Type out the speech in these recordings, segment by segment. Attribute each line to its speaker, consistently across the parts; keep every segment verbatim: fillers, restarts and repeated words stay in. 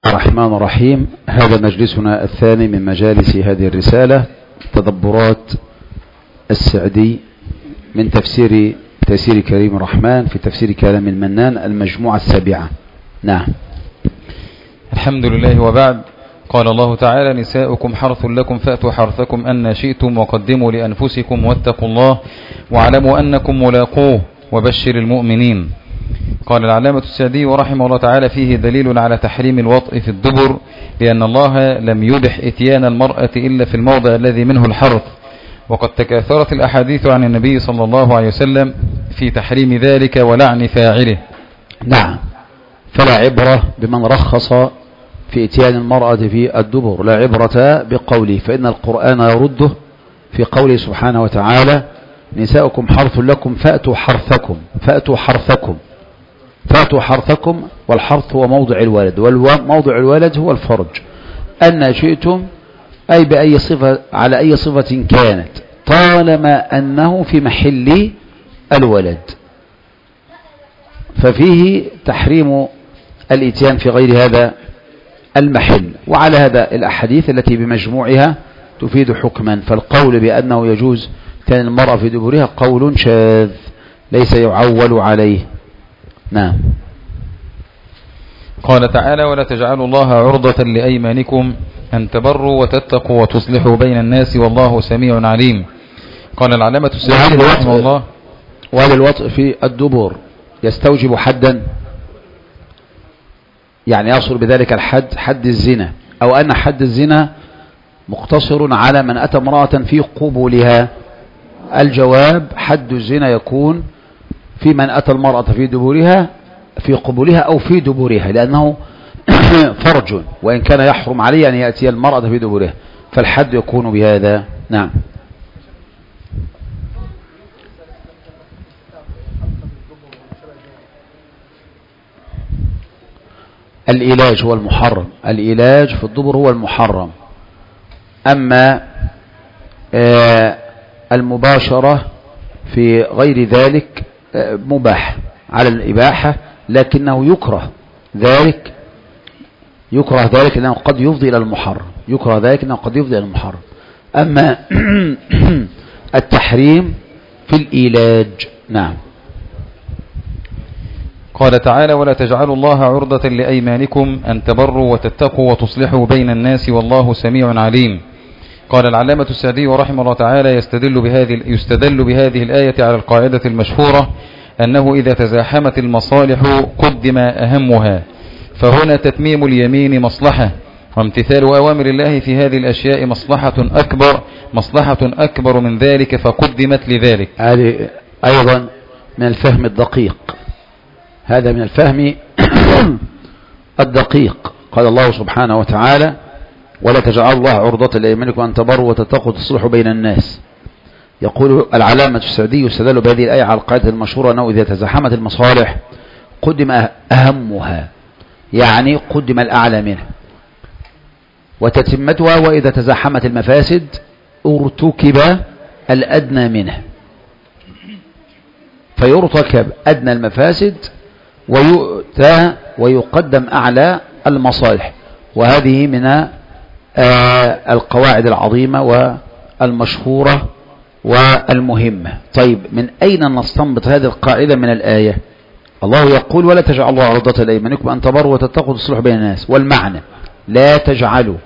Speaker 1: الرحمن الرحيم. هذا مجلسنا الثاني من مجالس هذه الرسالة، تدبرات السعدي من تفسير تيسير كريم الرحمن في تفسير كلام المنان، المجموعة السابعة. نعم.
Speaker 2: الحمد لله، وبعد. قال الله تعالى: نساؤكم حرث لكم فأتوا حرثكم أن شئتم وقدموا لأنفسكم واتقوا الله واعلموا أنكم ملاقوه وبشر المؤمنين. قال العلامة السعدي رحمه الله تعالى: فيه دليل على تحريم الوطء في الدبر، لأن الله لم يبح إتيان المرأة إلا في الموضع الذي منه الحرث، وقد تكاثرت الأحاديث عن النبي صلى الله عليه وسلم في تحريم ذلك ولعن فاعله.
Speaker 1: نعم، فلا عبرة بمن رخص في إتيان المرأة في الدبر، لا عبرة بقوله، فإن القرآن يرده في قوله سبحانه وتعالى: نساؤكم حرث لكم فأتوا حرثكم فأتوا حرثكم فأتوا حرثكم. والحرث هو موضع الولد، وموضع الولد هو الفرج. أن شئتم أي بأي صفة، على أي صفة كانت، طالما أنه في محل الولد، ففيه تحريم الإتيان في غير هذا المحل. وعلى هذا الأحاديث التي بمجموعها تفيد حكما، فالقول بأنه يجوز كان المرأة في دبرها قول شاذ ليس يعول عليه. نعم.
Speaker 2: قال تعالى: ولا تجعلوا الله عرضة لأيمانكم أن تبروا وتتقوا وتصلحوا بين الناس والله سميع عليم. قال العلامة السعدي رحمه الله:
Speaker 1: وهل الوطء في الدبر يستوجب حدا؟ يعني يصل بذلك الحد حد الزنا، أو أن حد الزنا مقتصر على من أتى امرأة في قبولها؟ الجواب: حد الزنا يكون في من أتى المرأة في دبورها، في قبولها أو في دبورها، لأنه فرج، وإن كان يحرم عليه أن يأتي المرأة في دبورها، فالحد يكون بهذا. نعم. الإيلاج هو المحرم، الإيلاج في الدبر هو المحرم. أما آه المباشرة في غير ذلك آه مباح على الإباحة، لكنه يكره ذلك يكره ذلك لأنه قد يفضي إلى المحرم يكره ذلك لأنه قد يفضي إلى المحرم. أما التحريم في الإيلاج. نعم.
Speaker 2: قال تعالى: ولا تجعلوا الله عرضة لأيمانكم أن تبروا وتتقوا وتصلحوا بين الناس والله سميع عليم. قال العلامة السعدي رحمه الله تعالى: يستدل بهذه يستدل بهذه الآية على القاعدة المشهورة أنه إذا تزاحمت المصالح قدم أهمها، فهنا تتميم اليمين مصلحة، وامتثال أوامر الله في هذه الأشياء مصلحة أكبر مصلحة أكبر من ذلك فقدمت لذلك.
Speaker 1: هذه أيضا من الفهم الدقيق، هذا من الفهم الدقيق. قال الله سبحانه وتعالى: ولا تجعلوا الله عرضة لأيمانكم أن تبروا وتتقوا وتصلحوا بين الناس. يقول العلامة السعدي: يستدل بهذه الآية على القاعدة المشهورة أنه إذا تزاحمت المصالح قدم أهمها، يعني قدم الأعلى منها، وتتمتها وإذا تزاحمت المفاسد ارتكب الأدنى منها، فيرتكب أدنى المفاسد ويؤتى ويقدم أعلى المصالح. وهذه من القواعد العظيمة والمشهورة والمهمة. طيب، من أين نستنبط هذه القاعدة من الآية؟ الله يقول: ولا تجعلوا الله عرضة لأيمانكم أن تبروا وتتقوا وتصلحوا بين الناس. والمعنى: لا تجعلوا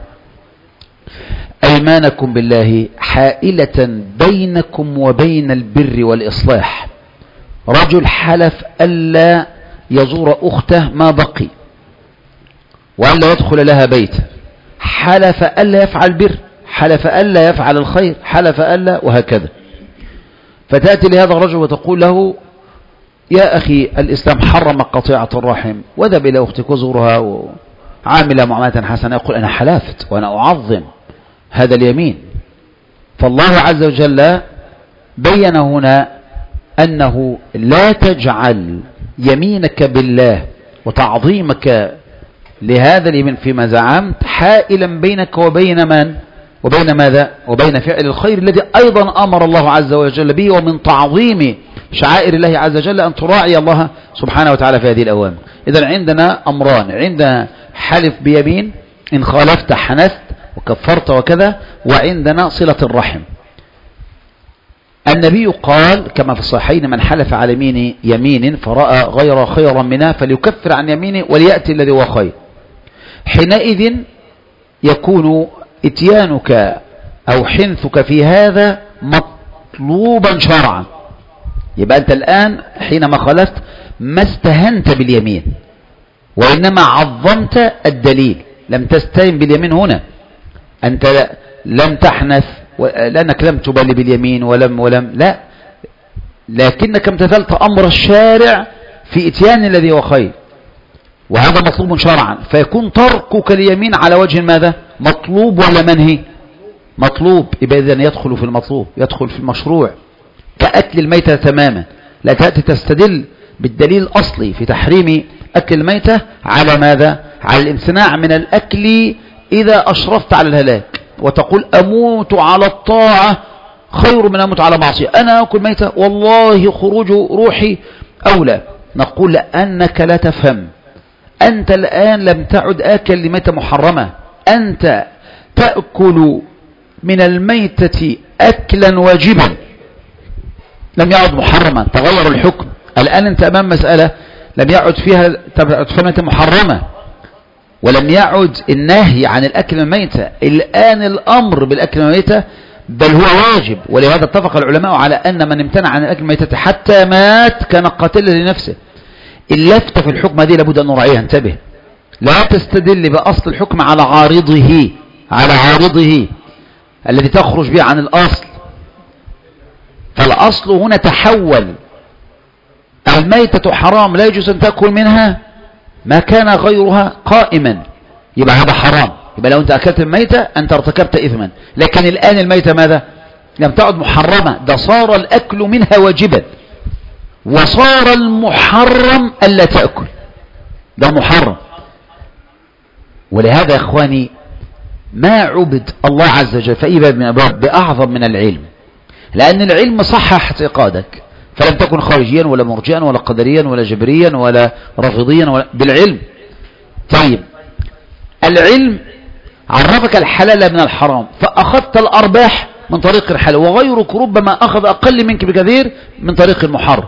Speaker 1: أيمانكم بالله حائلة بينكم وبين البر والإصلاح. رجل حلف ألا يزور أخته ما بقي، وألا يدخل لها بيت، حلف ألا يفعل بر، حلف ألا يفعل الخير، حلف ألا، وهكذا. فتأتي لهذا الرجل وتقول له: يا أخي، الإسلام حرم قطيعة الرحم، وذهب إلى أختك وزورها وعامل معاملة حسنة. يقول: أنا حلفت وأنا أعظم هذا اليمين. فالله عز وجل بين هنا أنه لا تجعل يمينك بالله وتعظيمك لهذا اليمين فيما زعمت حائلا بينك وبين من وبين ماذا وبين فعل الخير الذي أيضا أمر الله عز وجل به، ومن تعظيم شعائر الله عز وجل أن تراعي الله سبحانه وتعالى في هذه الأوامر. إذن عندنا أمران: عندنا حلف بيمين، إن خالفت حنثت وكفرت وكذا. وعندنا صلة الرحم. النبي قال كما في الصحيحين: من حلف على يمين يمين فرأى غير خيرا منها فليكفر عن يمينه وليأتي الذي هو خير. حينئذ يكون اتيانك أو حنثك في هذا مطلوبا شرعا. يبقى أنت الآن حينما خلفت ما استهنت باليمين، وإنما عظمت الدليل. لم تستهن باليمين هنا، أنت لم تحنث لأنك لم تبالي باليمين ولم ولم لا، لكنك امتثلت أمر الشارع في إتيان الذي هو خير، وهذا مطلوب شرعا. فيكون تركك اليمين على وجه ماذا؟ مطلوب ولا منهي؟ مطلوب. يبقى إذن يدخل في المطلوب، يدخل في المشروع، كأكل الميتة تماما. لا تأتي تستدل بالدليل الأصلي في تحريم أكل الميتة على ماذا؟ على الامتناع من الأكل إذا أشرفت على الهلاك، وتقول أموت على الطاعة خير من أموت على معصية. أنا أكل ميتة والله خروج روحي أولى. نقول لأنك لا تفهم. أنت الآن لم تعد آكل لميتة محرمة، أنت تأكل من الميتة أكلا واجبا، لم يعد محرما، تغير الحكم. الآن أنت أمام مسألة لم يعد فيها ميتة محرمة، ولم يعد النهي عن الأكل من الميتة. الآن الأمر بالأكل من الميتة بل هو واجب. ولهذا اتفق العلماء على أن من امتنع عن الأكل من الميتة حتى مات كان قاتلا لنفسه. اللفتة في الحكم دي لابد أن نراعيها. انتبه، لا تستدل بأصل الحكم على عارضه، على عارضه الذي تخرج به عن الأصل. فالأصل هنا تحول. الميتة حرام لا يجوز أن تأكل منها ما كان غيرها قائما، يبقى هذا حرام. يبقى لو أنت أكلت الميتة أنت ارتكبت إثما. لكن الآن الميتة ماذا؟ لم تعد محرمة، ده صار الأكل منها واجبا، وصار المحرم ألا تأكل، ده محرم. ولهذا يا إخواني ما عبد الله عز وجل في أي باب من الأبواب بأعظم من العلم، لأن العلم صحح اعتقادك، فلم تكن خارجيا ولا مرجئا ولا قدريا ولا جبريا ولا رافضيا ولا بالعلم. طيب العلم عرفك الحلال من الحرام، فأخذت الأرباح من طريق الحلال، وغيرك ربما أخذ أقل منك بكثير من طريق المحرم.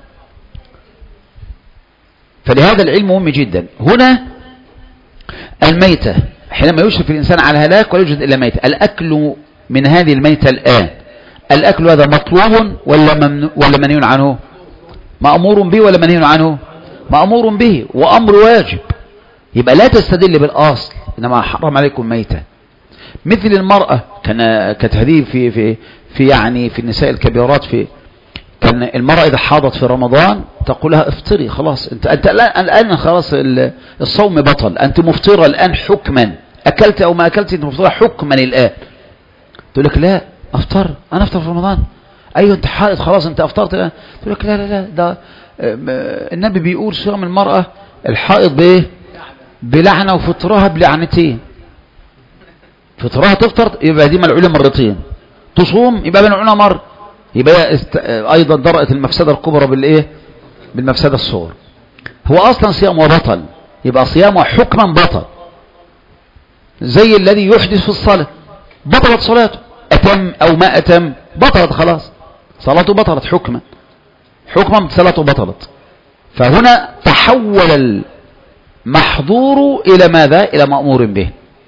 Speaker 1: فلهذا العلم مهم جدا. هنا الميتة حينما يشرف الإنسان على الهلاك ولا يوجد إلا ميتة، الأكل من هذه الميتة الآن، الأكل هذا مطلوب ولا ممنوع ولا منهي عنه؟ مأمور به ولا منهي عنه؟ مأمور به وأمر واجب. يبقى لا تستدل بالأصل، إنما حرم عليكم ميتة. مثل المرأة، كان كانت هذه في في في يعني في النساء الكبيرات، في كان المرأة إذا حاضت في رمضان تقول لها افطري خلاص، أنت أنت الآن خلاص الصوم بطل، أنت مفطرة الآن حكما، أكلت أو ما أكلت أنت مفطرة حكما الآن. تقول لك لا أفطر، أنا أفطر في رمضان. أيوة أنت حائض خلاص أنت أفطرت الآن. تقول لك لا لا لا، ده النبي بيقول صيام المرأة الحائض بإيه؟ بلعنة، وفطرها بلعنتين. فطرها تفطر يبقى دي ملعونة مرتين، تصوم يبقى ملعونة مرة، يبقى است... أيضا درأت المفسدة الكبرى بالإيه؟ بالمفسدة الصغرى. هو أصلا صيامه بطل، يبقى صيامه حكما بطل، زي الذي يحدث في الصلاة بطلت صلاته، أتم أو ما أتم بطلت خلاص صلاته، بطلت حكما، حكما صلاته بطلت. فهنا تحول المحظور إلى ماذا؟ إلى مأمور به،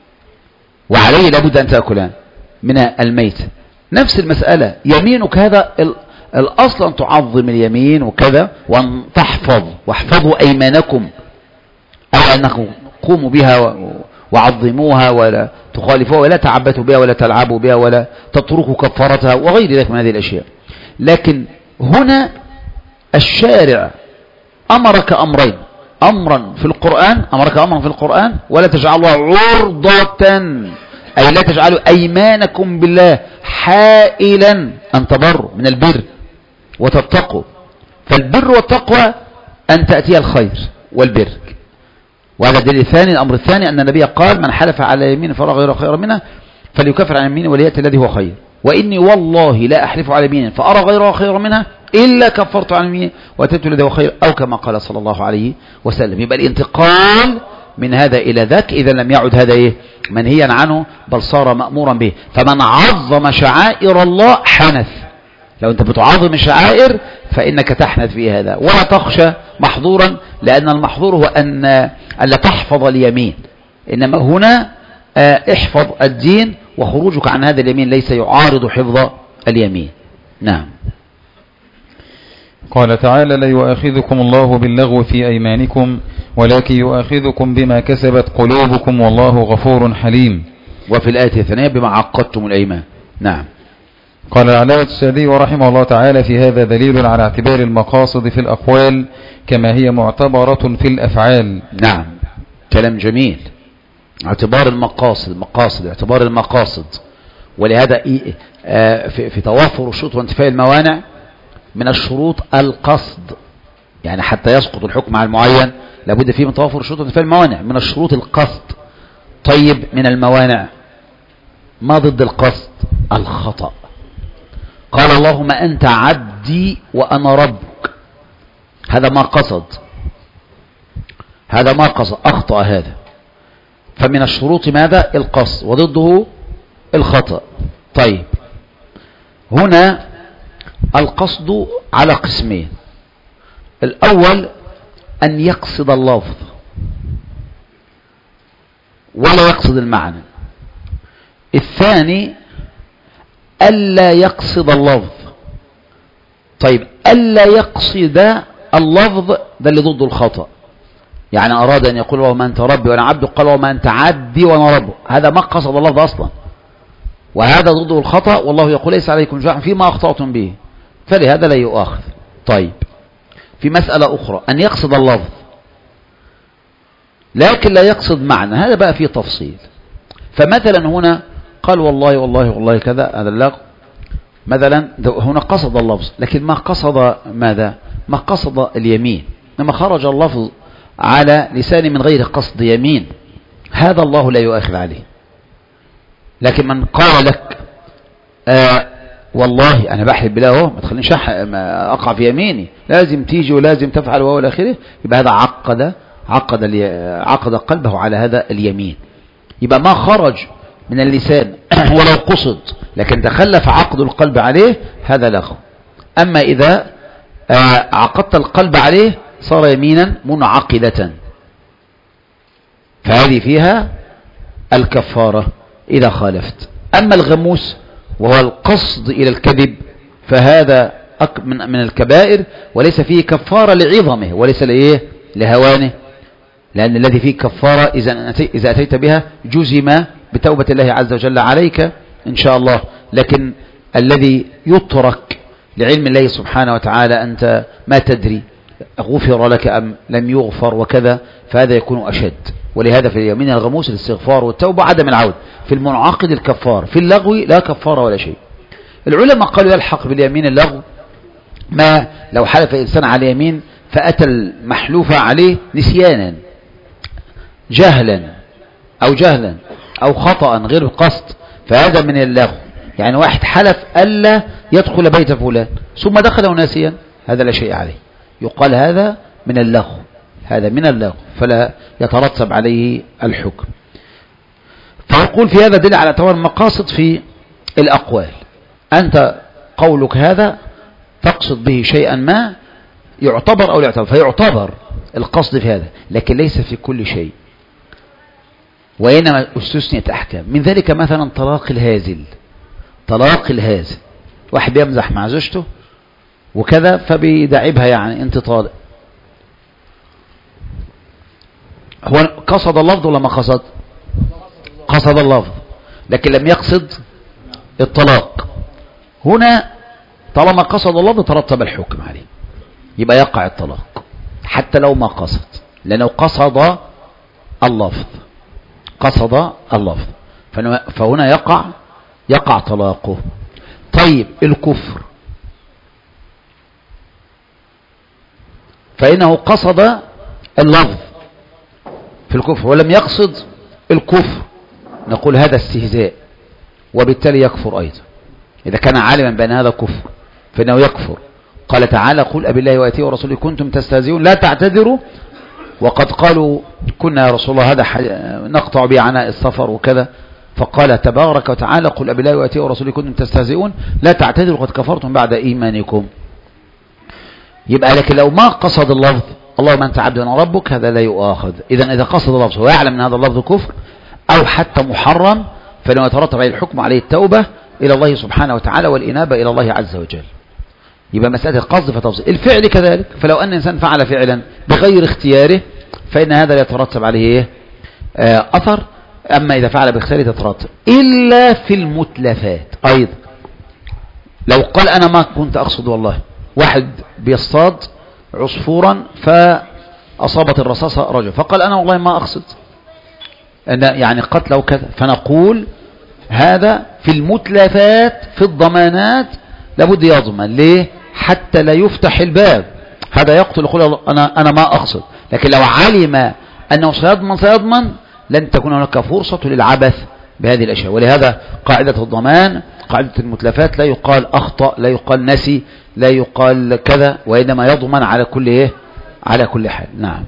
Speaker 1: وعليه لابد أن تأكلان من الميت. نفس المسألة يمينك، هذا الأصل أن تعظم اليمين وكذا، وأن تحفظ، واحفظوا أيمانكم، أي أنكم قوموا بها وعظموها ولا تخالفوها ولا تعبتوا بها ولا تلعبوا بها ولا تتركوا كفارتها وغير ذلك من هذه الأشياء. لكن هنا الشارع أمرك أمرين، أمرا في القرآن، أمرك أمرا في القرآن ولا تجعلوا عرضة، أي لا تجعلوا أيمانكم بالله حائلا أن تبروا من البر وتتقوا. فالبر والتقوى أن تأتي الخير والبر. وهذا الدليل الثاني. الأمر الثاني أن النبي قال من حلف على يمين فرأى غير خير منها فليكفر عن يمينه وليأتي الذي هو خير، وإني والله لا أحلف على يمين فأرى غيرها خير منها إلا كفرت عن يميني وأتيت الذي هو خير، أو كما قال صلى الله عليه وسلم. يبقى الانتقال من هذا إلى ذاك، إذا لم يعد هذا إيه منهيا عنه بل صار مأمورا به. فمن عظم شعائر الله حنث. لو أنت بتعظم الشعائر فإنك تحنث في هذا، ولا تخشى محظورا، لأن المحظور هو أن ألا تحفظ اليمين، إنما هنا احفظ الدين، وخروجك عن هذا اليمين ليس يعارض حفظ اليمين. نعم.
Speaker 2: قال تعالى: لا يؤاخذكم الله باللغو في أيمانكم ولكن يؤاخذكم بما كسبت قلوبكم والله غفور حليم.
Speaker 1: وفي الآية الثانية بما عقدتم الأيمان. نعم.
Speaker 2: قال العلامة السعدي رحمه الله تعالى: في هذا دليل على اعتبار المقاصد في الأقوال كما هي معتبرة في الأفعال.
Speaker 1: نعم، كلام جميل. اعتبار المقاصد المقاصد اعتبار المقاصد، ولهذا في توافر الشروط وانتفاء الموانع من الشروط القصد، يعني حتى يسقط الحكم على المعين لابد فيه من توافر الشروط وانتفاء الموانع. من الشروط القصد. طيب، من الموانع ما ضد القصد؟ الخطأ. قال: اللهم أنت عبدي وأنا ربك. هذا ما قصد، هذا ما قصد، أخطأ هذا. فمن الشروط ماذا؟ القصد، وضده الخطأ. طيب، هنا القصد على قسمين. الأول أن يقصد اللفظ ولا يقصد المعنى. الثاني ألا يقصد اللفظ. طيب، ألا يقصد اللفظ ده اللي ضد الخطأ. يعني أراد أن يقول: وما أنت ربي وأنا عبدك، قال: وما أنت عبدي وأنا ربك. هذا ما قصد اللفظ أصلا، وهذا ضده الخطأ. والله يقول: ليس عليكم جناح فيما أخطأتم به، فلهذا لا يؤاخذ. طيب، في مسألة أخرى أن يقصد اللفظ لكن لا يقصد معنى، هذا بقى فيه تفصيل. فمثلا هنا قال: والله والله والله كذا، هذا اللغو مثلا. هنا قصد اللفظ لكن ما قصد ماذا؟ ما قصد اليمين، لما خرج اللفظ على لساني من غير قصد يمين، هذا الله لا يؤاخذ عليه. لكن من قال لك: آه والله أنا بحلف بالله اهو، ما تخلينيش أقع في يميني، لازم تيجي ولازم تفعل وهو الآخره، يبقى هذا عقد عقد عقد قلبه على هذا اليمين. يبقى ما خرج من اللسان ولو قصد لكن تخلف عقد القلب عليه، هذا لغو. أما إذا آه عقدت القلب عليه صار يمينا منعقدة، فهذه فيها الكفارة إذا خالفت. أما الغموس وهو القصد إلى الكذب فهذا من الكبائر، وليس فيه كفارة لعظمه وليس لإيه لهوانه، لأن الذي فيه كفارة إذا أتيت بها جزم بتوبة الله عز وجل عليك إن شاء الله. لكن الذي يترك لعلم الله سبحانه وتعالى أنت ما تدري غفر لك أم لم يغفر وكذا، فهذا يكون أشد. ولهذا في اليمين الغموس الاستغفار والتوبة عدم العود، في المنعقد الكفار، في اللغو لا كفارة ولا شيء. العلماء قالوا يلحق باليمين اللغو ما لو حلف إنسان على يمين فأتى المحلوف عليه نسيانا جهلا أو جهلا أو خطأ غير قصد، فهذا من اللغو. يعني واحد حلف ألا يدخل بيت فلان ثم دخله ناسيا، هذا لا شيء عليه، يقال هذا من اللغو، هذا من اللغو فلا يترتب عليه الحكم. فيقول في هذا دليل على اعتبار المقاصد في الأقوال. أنت قولك هذا تقصد به شيئا ما يعتبر أو لا يعتبر، فيعتبر القصد في هذا، لكن ليس في كل شيء، وإنما استثنيت أحكام. من ذلك مثلا طلاق الهازل. طلاق الهازل، واحد بيمزح مع زوجته وكذا فبيدعبها، يعني انت طالق، هو قصد اللفظ ولا ما قصد؟ قصد اللفظ لكن لم يقصد الطلاق. هنا طالما قصد اللفظ ترتب الحكم عليه، يبقى يقع الطلاق حتى لو ما قصد، لأنه قصد اللفظ، قصد اللفظ، فهنا يقع يقع طلاقه. طيب، الكفر فإنه قصد اللفظ في الكفر ولم يقصد الكفر، نقول هذا استهزاء وبالتالي يكفر أيضا. إذا كان عالما بأن هذا كفر فإنه يكفر. قال تعالى: قل أبي الله وآياته ورسوله كنتم تستهزئون لا تعتذروا وقد قالوا كنا يا رسول الله هذا نقطع به عناء السفر وكذا، فقال تبارك وتعالى قل أبي الله وآياته ورسوله كنتم تستهزئون لا تعتذروا قد كفرتم بعد إيمانكم. يبقى لكن لو ما قصد اللفظ اللهم أنت عبدنا ربك هذا لا يؤاخذ. إذن إذا قصد اللفظ ويعلم أن هذا اللفظ كفر أو حتى محرم فلما يترتب عليه الحكم عليه التوبة إلى الله سبحانه وتعالى والإنابة إلى الله عز وجل. يبقى مسألة القصد فتفصيل الفعل كذلك. فلو أن إنسان فعل فعلا بغير اختياره فإن هذا لا يترتب عليه آه أثر. أما إذا فعل باختياره تترتب إلا في المتلفات أيضا. لو قال أنا ما كنت أقصد والله، واحد بيصطاد عصفورا فأصابت الرصاصة رجل فقال أنا والله ما أقصد أن يعني قتله كذا، فنقول هذا في المتلفات في الضمانات لابد يضمن. ليه؟ حتى لا يفتح الباب. هذا يقتل يقول أنا, أنا ما أقصد، لكن لو علم أنه سيضمن سيضمن لن تكون هناك فرصة للعبث بهذه الأشياء. ولهذا قاعدة الضمان قاعدة المتلفات لا يقال أخطأ لا يقال نسي لا يقال كذا، وإنما يضمن على كل إيه على كل حال. نعم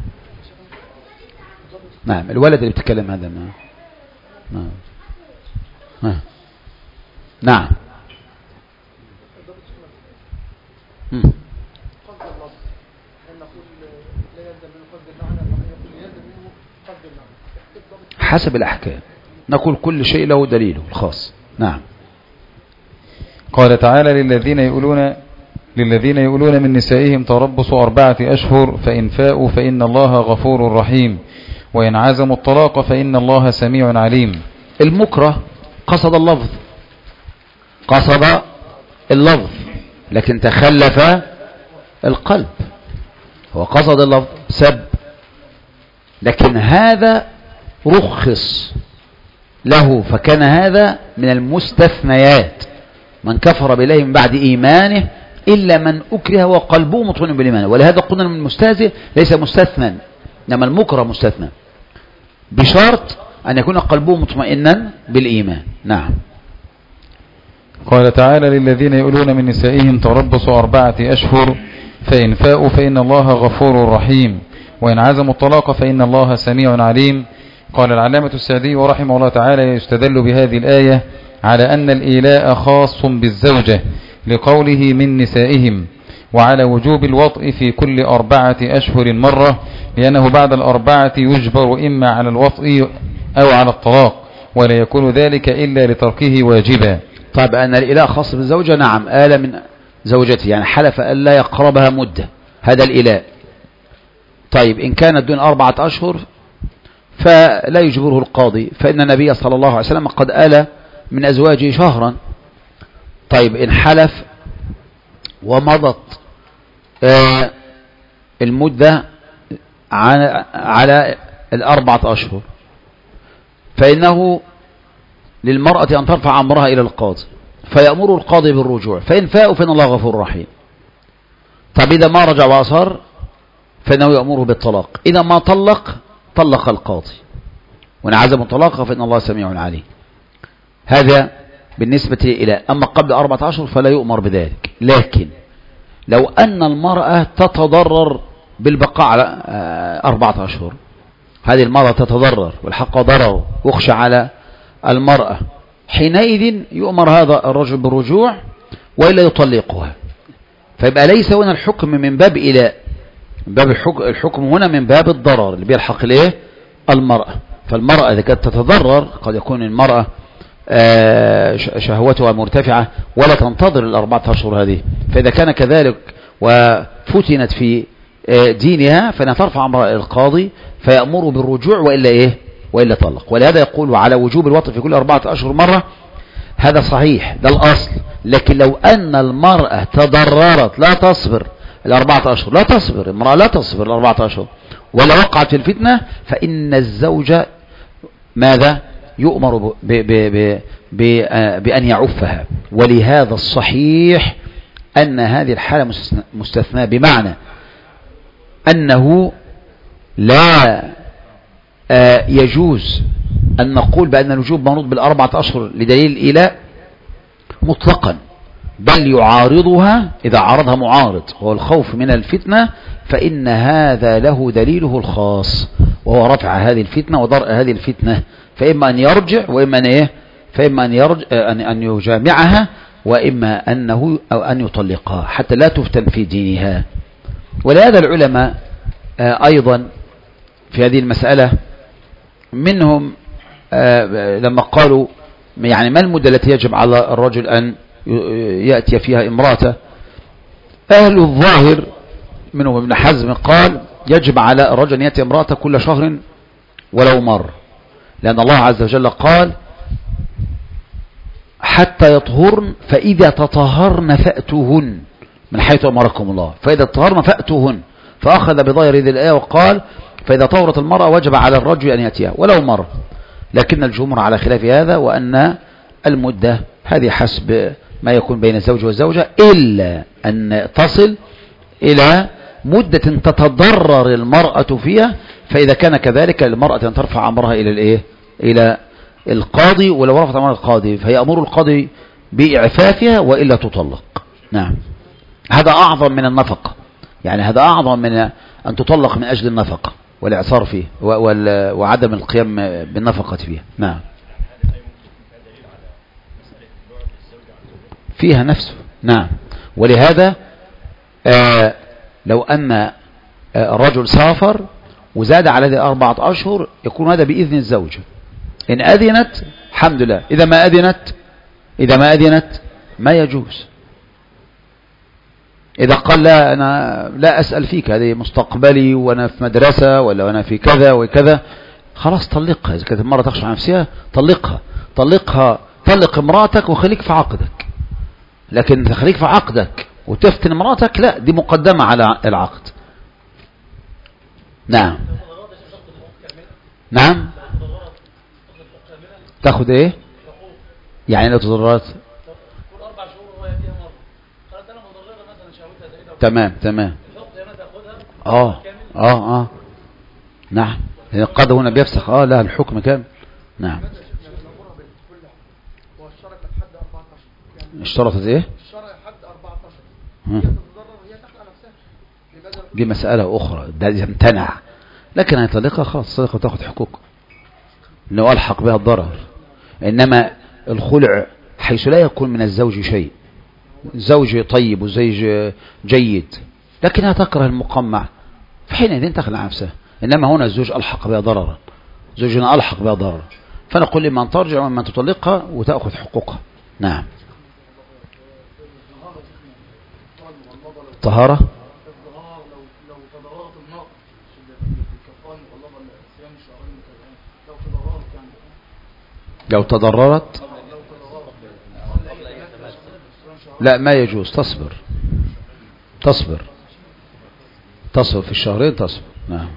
Speaker 1: نعم الولد اللي بيتكلم هذا نعم نعم نعم, نعم. مم. حسب الأحكام نقول كل شيء له دليله الخاص. نعم.
Speaker 2: قال تعالى للذين يقولون للذين يقولون من نسائهم تربص أربعة أشهر فإن فاءوا فإن الله غفور رحيم وإن عزموا الطلاق فإن الله سميع عليم.
Speaker 1: المكره قصد اللفظ قصد اللفظ لكن تخلف القلب. هو قصد اللفظ سب، لكن هذا رخص له فكان هذا من المستثنيات. من كفر بالله من بعد إيمانه إلا من أكره وقلبه مطمئن بالإيمان. ولهذا قلنا من المستهزئ ليس مستثنى، إنما المكره مستثنى بشرط أن يكون قلبه مطمئنا بالإيمان. نعم.
Speaker 2: قال تعالى للذين يقولون من نسائهم تربص أربعة أشهر فإن فاءوا فإن الله غفور رحيم وإن عزموا الطلاق فإن الله سميع عليم. قال العلامة السعدي ورحمه الله تعالى يستدل بهذه الآية على أن الإيلاء خاص بالزوجة لقوله من نسائهم، وعلى وجوب الوطء في كل أربعة أشهر مرة، لأنه بعد الأربعة يجبر إما على الوطء أو على الطلاق، ولا يكون ذلك إلا لتركه واجبا.
Speaker 1: طيب أن الإيلاء خاص بالزوجة، نعم، آل من زوجته يعني حلف ألا يقربها مدة، هذا الإيلاء. طيب إن كانت دون أربعة أشهر فلا يجبره القاضي، فإن النبي صلى الله عليه وسلم قد آل من أزواجه شهرا. طيب إن حلف ومضت آه المدة على الأربعة أشهر فإنه للمرأة أن ترفع أمرها إلى القاضي فيأمر القاضي بالرجوع، فإن فاءوا فإن الله غفور رحيم. طب إذا ما رجع وأصر فإنه يأمره بالطلاق، إذا ما طلق طلق القاضي، وإن عزم الطلاق فإن الله سميع عليم. هذا بالنسبة إلى أما قبل أربعة أشهر فلا يؤمر بذلك. لكن لو أن المرأة تتضرر بالبقاء على أربعة أشهر، هذه المرأة تتضرر والحق ضرر يخشى على المرأة، حينئذ يؤمر هذا الرجل بالرجوع وإلا يطلقها. فيبقى ليس هنا الحكم من باب إلاء، من باب الحكم, الحكم هنا من باب الضرر اللي بيلحق ليه المرأة. فالمرأة إذا كانت تتضرر قد يكون المرأة شهوتها مرتفعة ولا تنتظر الأربعة أشهر هذه، فإذا كان كذلك وفتنت في دينها فإنها ترفع أمرها إلى القاضي فيأمر بالرجوع وإلا إيه وإلا طلق. ولهذا يقول على وجوب الوطء في كل أربعة أشهر مرة، هذا صحيح ده الأصل. لكن لو أن المرأة تضررت لا تصبر الأربعة أشهر، لا تصبر المرأة لا تصبر الأربعة أشهر ولا وقعت في الفتنة، فإن الزوجة ماذا يؤمر ب ب ب ب بأن يعفها. ولهذا الصحيح أن هذه الحالة مستثنى، بمعنى أنه لا يجوز أن نقول بأن الوجوب منوط بالأربعة أشهر لدليل الإيلاء مطلقا، بل يعارضها إذا عارضها معارض وهو الخوف من الفتنة، فإن هذا له دليله الخاص وهو رفع هذه الفتنة ودرء هذه الفتنة، فإما أن يرجع وإما أن إيه فإما أن يرجع أن أن يجامعها، وإما أنه أو أن يطلقها حتى لا تفتن في دينها. ولهذا العلماء أيضا في هذه المسألة منهم لما قالوا يعني ما المدة التي يجب على الرجل أن يأتي فيها امرأته، أهل الظاهر منهم ابن حزم قال يجب على الرجل أن يأتي امرأته كل شهر ولو مر، لأن الله عز وجل قال حتى يطهرن فإذا تطهرن فأتوهن من حيث أمركم الله، فإذا تطهرن فأتوهن، فأخذ بظاهر هذه الآية وقال فإذا طهرت المرأة وجب على الرجل أن يأتيها ولو مر. لكن الجمهور على خلاف هذا، وأن المدة هذه حسب ما يكون بين الزوج والزوجة، إلا أن تصل إلى مدة تتضرر المرأة فيها، فإذا كان كذلك المرأة أن ترفع أمرها إلى الإيه إلى القاضي، ولو رفعت أمرها القاضي فيأمر القاضي بإعفافها وإلا تطلق. نعم، هذا أعظم من النفقة، يعني هذا أعظم من أن تطلق من أجل النفقة والإعصار فيه وعدم القيام بالنفقة فيها. نعم، فيها نفسه. نعم، ولهذا آه لو أن الرجل سافر وزاد على ذي أربعة أشهر يكون هذا بإذن الزوجة، إن أذنت الحمد لله، إذا ما أذنت إذا ما أذنت ما يجوز. إذا قال لا أنا لا أسأل فيك، هذه مستقبلي وأنا في مدرسة ولا أنا في كذا وكذا، خلاص طلقها. إذا كانت المرة تخشى نفسها طلقها طلقها طلق امرأتك وخليك في عقدك. لكن تخليك في عقدك وتفتن امرأتك لا، دي مقدمة على العقد. نعم نعم تاخد ايه يعني لو تضررت تمام تمام اه اه اه نعم، القاضي هنا بيفسخ اه لا الحكم كامل. نعم، اشترطت ايه دي مسألة أخرى، ده يمتنع، لكن هيطلقها خلاص طلقها وتاخد حقوق انه ألحق بها الضرر. إنما الخلع حيث لا يكون من الزوج شيء، زوج طيب وزوج جيد لكنها تكره المقمع، فحينئذ تخلع نفسها. إنما هنا الزوج ألحق بها ضررا، زوجنا ألحق بها ضررا، فنقول لمن ترجع ومن تطلقها وتأخذ حقوقها. نعم، طهارة لو تضررت لا ما يجوز، تصبر تصبر تصبر في الشهرين تصبر. نعم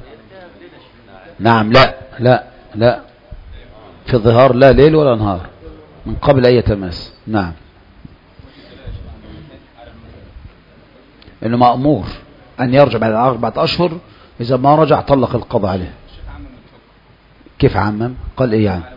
Speaker 1: نعم لا لا لا في الظهار لا ليل ولا نهار من قبل أي تماس. نعم، إنه مأمور أن يرجع بعد أربعة أشهر، إذا ما رجع طلق القضاء عليه. كيف عمم؟ قال إيه يعني؟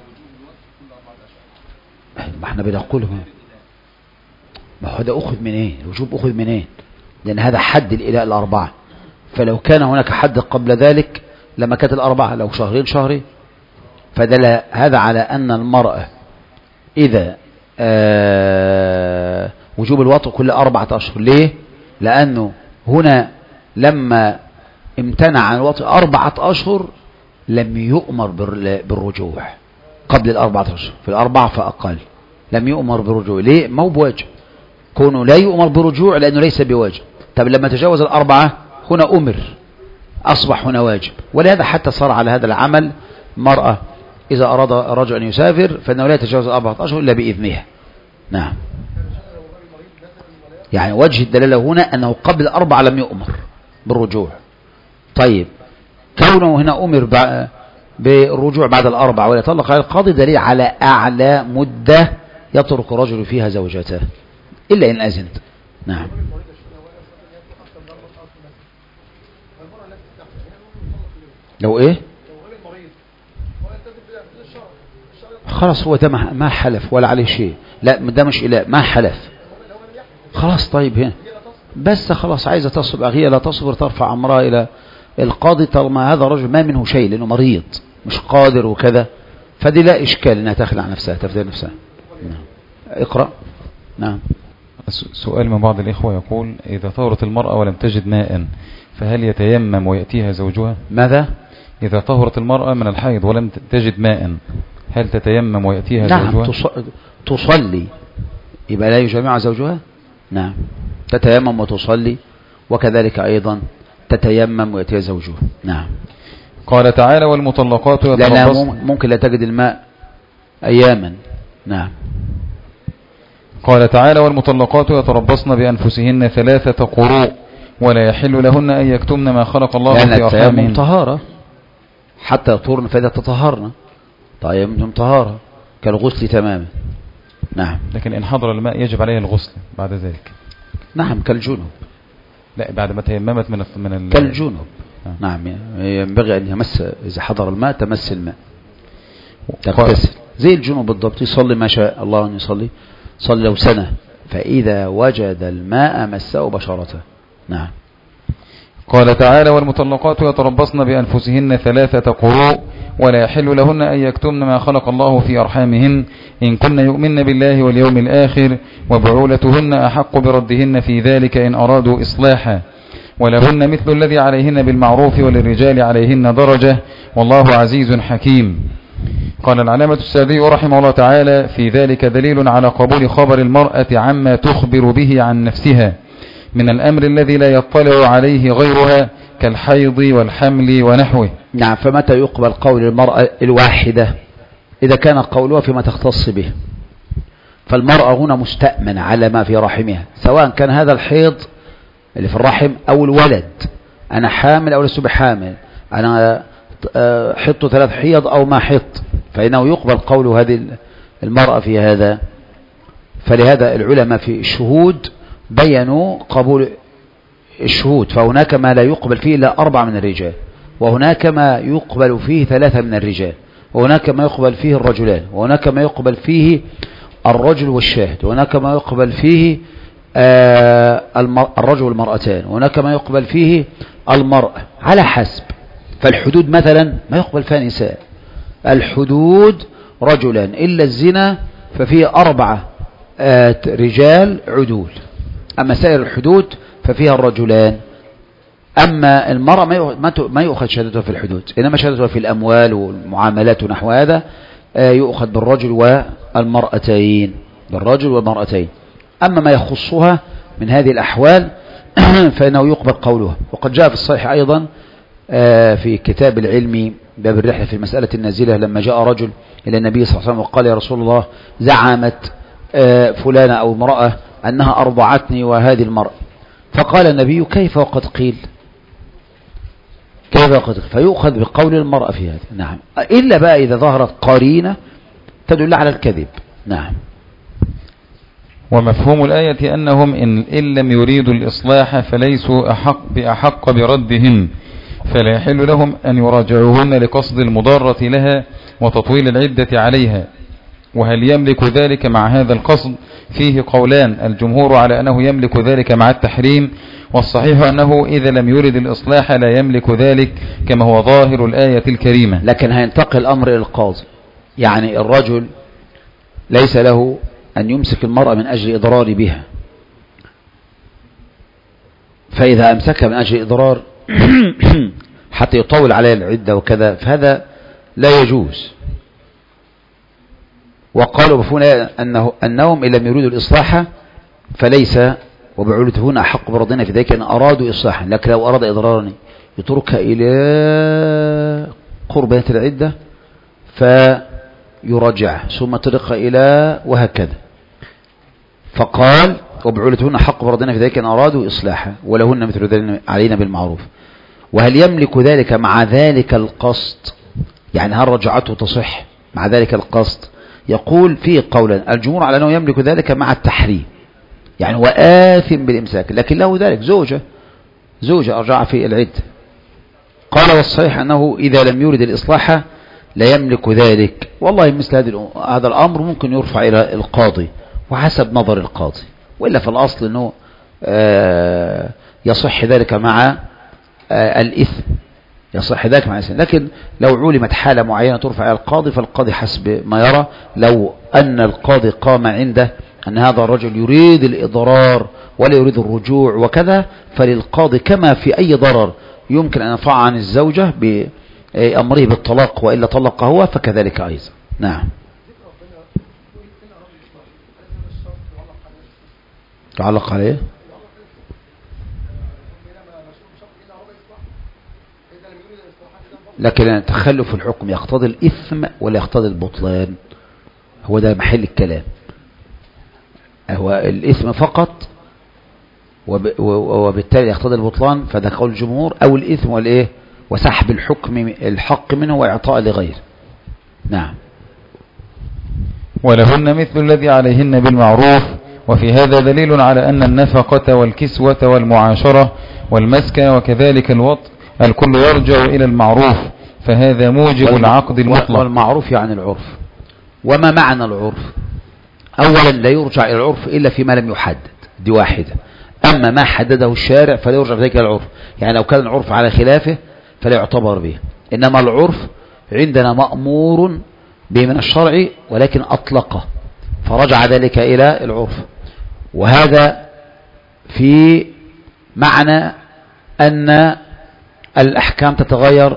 Speaker 1: ما احنا بنقوله ما هو ده أخذ من ايه؟ الوجوب أخذ من ايه؟ لأن هذا حد الإلاء الأربعة، فلو كان هناك حد قبل ذلك لما كانت الأربعة لو شهرين شهرين، فدل هذا على أن المرأة إذا آه وجوب الوطء كل أربعة أشهر. ليه؟ لأنه هنا لما امتنع عن الوطء أربعة أشهر لم يؤمر بالرجوع قبل الأربعة أشهر، في الأربعة فأقل لم يؤمر بالرجوع. ليه؟ ما هو بواجب، كونه لا يؤمر بالرجوع لأنه ليس بواجب. طب لما تجاوز الأربعة هنا أمر، أصبح هنا واجب. ولهذا حتى صار على هذا العمل مرأة إذا أراد الرجل أن يسافر فإنه لا يتجاوز الأربعة أشهر إلا بإذنها. نعم، يعني وجه الدلالة هنا أنه قبل الأربعة لم يؤمر بالرجوع. طيب كونه هنا أمر بالرجوع بعد الأربعة ولا يطلق على القاضي دليل على أعلى مدة يترك الرجل فيها زوجته إلا إن أذنت. نعم، لو إيه خلاص هو ده ما حلف ولا عليه شيء، لا ده مش إله ما حلف خلاص طيب هنا بس خلاص عايزة تصبر، هي لا تصبر ترفع أمرها إلى القاضي طالما هذا الرجل ما منه شيء لأنه مريض مش قادر وكذا، فدي لا إشكال أنها تخلع نفسها تفدي نفسها. نعم. اقرأ. نعم.
Speaker 2: سؤال من بعض الإخوة يقول: إذا طهرت المرأة ولم تجد ماء فهل يتيمم ويأتيها زوجها؟
Speaker 1: ماذا؟
Speaker 2: إذا طهرت المرأة من الحيض ولم تجد ماء هل تتيمم ويأتيها
Speaker 1: نعم
Speaker 2: زوجها؟
Speaker 1: نعم تصلي يبقى لا يجامع زوجها. نعم تتيمم وتصلي، وكذلك أيضا تتيمم ويأتيها زوجها. نعم.
Speaker 2: قال تعالى: والمطلقات
Speaker 1: يتربصن. ممكن لا تجد الماء أياما. نعم.
Speaker 2: قال تعالى: والمطلقات يتربصن بأنفسهن ثلاثة قروء ولا يحل لهن أن يكتمن ما خلق الله في أرحامهن.
Speaker 1: طهارة حتى يطهرن فإذا تطهرن طيب طهارة كالغسل تماما. نعم.
Speaker 2: لكن إن حضر الماء يجب عليه الغسل بعد ذلك.
Speaker 1: نعم كالجنوب.
Speaker 2: لا بعد ما تيممت من من ال...
Speaker 1: كالجنوب. آه. نعم ينبغي أن يمس إذا حضر الماء تمس الماء تغتسل زي الجنوب بالضبط، يصلي ما شاء الله أن يصلي، صلي لو سنة فإذا وجد الماء مسه بشرته. نعم.
Speaker 2: قال تعالى: والمطلقات يتربصن بأنفسهن ثلاثة قروء ولا يحل لهن أن يكتمن ما خلق الله في أرحامهن إن كن يؤمن بالله واليوم الآخر وبعولتهن أحق بردهن في ذلك إن أرادوا إصلاحا ولهن مثل الذي عليهن بالمعروف وللرجال عليهن درجة والله عزيز حكيم. قال العلامة السعدي رحمه الله تعالى: في ذلك دليل على قبول خبر المرأة عما تخبر به عن نفسها من الأمر الذي لا يطلع عليه غيرها كالحيض والحمل ونحوه.
Speaker 1: نعم. فمتى يقبل قول المرأة الواحدة؟ إذا كان قولها فيما تختص به، فالمرأة هنا مستأمنة على ما في رحمها، سواء كان هذا الحيض اللي في الرحم أو الولد، أنا حامل أو لست بحامل، أنا حط ثلاث حيض أو ما حط، فإنه يقبل قول هذه المرأة في هذا. فلهذا العلماء في الشهود بينوا قبول الشهود، فهناك ما لا يقبل فيه إلا أربعة من الرجال، وهناك ما يقبل فيه ثلاثة من الرجال، وهناك ما يقبل فيه الرجلان، وهناك ما يقبل فيه الرجل والشاهد، وهناك ما يقبل فيه آه الرجل والمرأتان، وهناك ما يقبل فيه المرأة على حسب. فالحدود مثلا ما يقبل فيها نساء، الحدود رجلان إلا الزنا ففيه أربعة آه رجال عدول، أما سائر الحدود ففيها الرجلان. أما المرأة ما يؤخذ شهادتها في الحدود، إنما شهادتها في الأموال والمعاملات ونحو هذا يؤخذ بالرجل والمرأتين، بالرجل والمرأتين. أما ما يخصها من هذه الأحوال فإنه يقبل قولها. وقد جاء في الصحيح أيضا في كتاب العلم باب الرحلة في المسألة النازلة لما جاء رجل إلى النبي صلى الله عليه وسلم وقال: يا رسول الله زعمت فلانة أو امرأة أنها أرضعتني وهذه المرأة، فقال النبي: كيف وقد قيل، كيف وقد قيل، فيؤخذ بقول المرأة في هذا. نعم. إلا بقى إذا ظهرت قرينة تدل على الكذب. نعم.
Speaker 2: ومفهوم الآية أنهم إن, إن لم يريدوا الإصلاح فليسوا أحق بأحق بردهن، فلا يحل لهم أن يراجعوهن لقصد المضارة لها وتطويل العدة عليها. وهل يملك ذلك مع هذا القصد؟ فيه قولان، الجمهور على أنه يملك ذلك مع التحريم، والصحيح أنه إذا لم يرد الإصلاح لا يملك ذلك كما هو ظاهر الآية الكريمة.
Speaker 1: لكن هينتقل الأمر إلى القاضي، يعني الرجل ليس له أن يمسك المرأة من أجل إضرار بها، فإذا أمسكها من أجل إضرار حتى يطول عليها العدة وكذا فهذا لا يجوز. وقالوا بفون أنه أنهم إن لم يريدوا الإصلاح فليس وبعولتهن أحق بردنا في ذلك أن أرادوا إصلاحا، لكن لو أراد إضرارا يتركها إلى قربة العدة فيرجعها ثم طرق إلى وهكذا. فقال: وبعولتهن أحق بردنا في ذلك أن أرادوا إصلاحا ولهن مثل ذلك علينا بالمعروف. وهل يملك ذلك مع ذلك القصد؟ يعني هل رجعته تصح مع ذلك القصد؟ يقول فيه قولا، الجمهور على أنه يملك ذلك مع التحريم، يعني هو آثم بالإمساك، لكن له ذلك زوجة زوجة أرجع في العدة. قال: والصحيح أنه إذا لم يرد الإصلاح لا يملك ذلك. والله مثل هذا الأمر ممكن يرفع إلى القاضي وحسب نظر القاضي. وإلا في الأصل أنه آه يصح ذلك مع آه الإثم، يصح ذلك مع الإثم. لكن لو علمت حالة معينة ترفع على القاضي، فالقاضي حسب ما يرى. لو أن القاضي قام عنده أن هذا الرجل يريد الإضرار ولا يريد الرجوع وكذا، فللقاضي كما في أي ضرر يمكن أن ينفع عن الزوجة بأمره بالطلاق وإلا طلق هو، فكذلك أيضا. نعم. تعلق عليه. لكن تخلف الحكم يقتضي الإثم ولا يقتضي البطلان؟ هو ده محل الكلام. هو الإثم فقط وبالتالي يقتضي البطلان، فده قول الجمهور، أو الإثم والإيه وسحب الحكم الحق منه وإعطاء لغيره. نعم.
Speaker 2: ولهن مثل الذي عليهن بالمعروف. وفي هذا دليل على أن النفقة والكسوة والمعاشرة والمسكن وكذلك الوطء الكل يرجع إلى المعروف، فهذا موجب العقد المطلق.
Speaker 1: والمعروف يعني العرف. وما معنى العرف؟ أولا لا يرجع إلى العرف إلا فيما لم يحدد، دي واحدة. أما ما حدده الشارع فلا يرجع ذلك إلى العرف، يعني لو كان العرف على خلافه فلا يعتبر به. إنما العرف عندنا مأمور به من الشرع ولكن أطلقه فرجع ذلك إلى العرف. وهذا في معنى أن الأحكام تتغير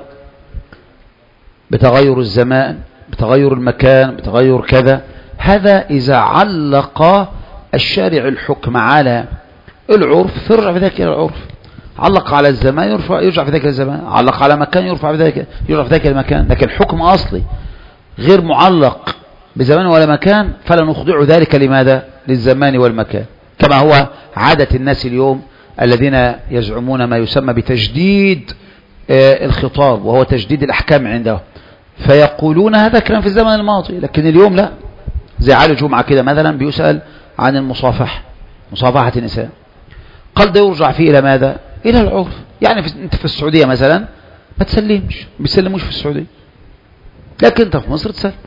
Speaker 1: بتغير الزمان، بتغير المكان، بتغير كذا. هذا إذا علق الشارع الحكم على العرف فيرجع في ذلك إلى العرف. علق على الزمان يرفع يرجع في ذلك إلى الزمان، علق على مكان يرفع في ذلك يرجع في ذلك إلى المكان. لكن حكم أصلي غير معلق بزمان ولا مكان فلا نخضع ذلك لماذا؟ للزمان والمكان، كما هو عادة الناس اليوم الذين يزعمون ما يسمى بتجديد الخطاب وهو تجديد الأحكام عندهم، فيقولون هذا كلام في الزمن الماضي لكن اليوم لا. زي علي جمعة كده مثلا بيسأل عن المصافحة، مصافحة النساء، قال ده يرجع فيه إلى ماذا؟ إلى العرف. يعني في أنت في السعودية مثلا ما تسلمش، ما بيسلموش في السعودية، لكن أنت في مصر تسلم.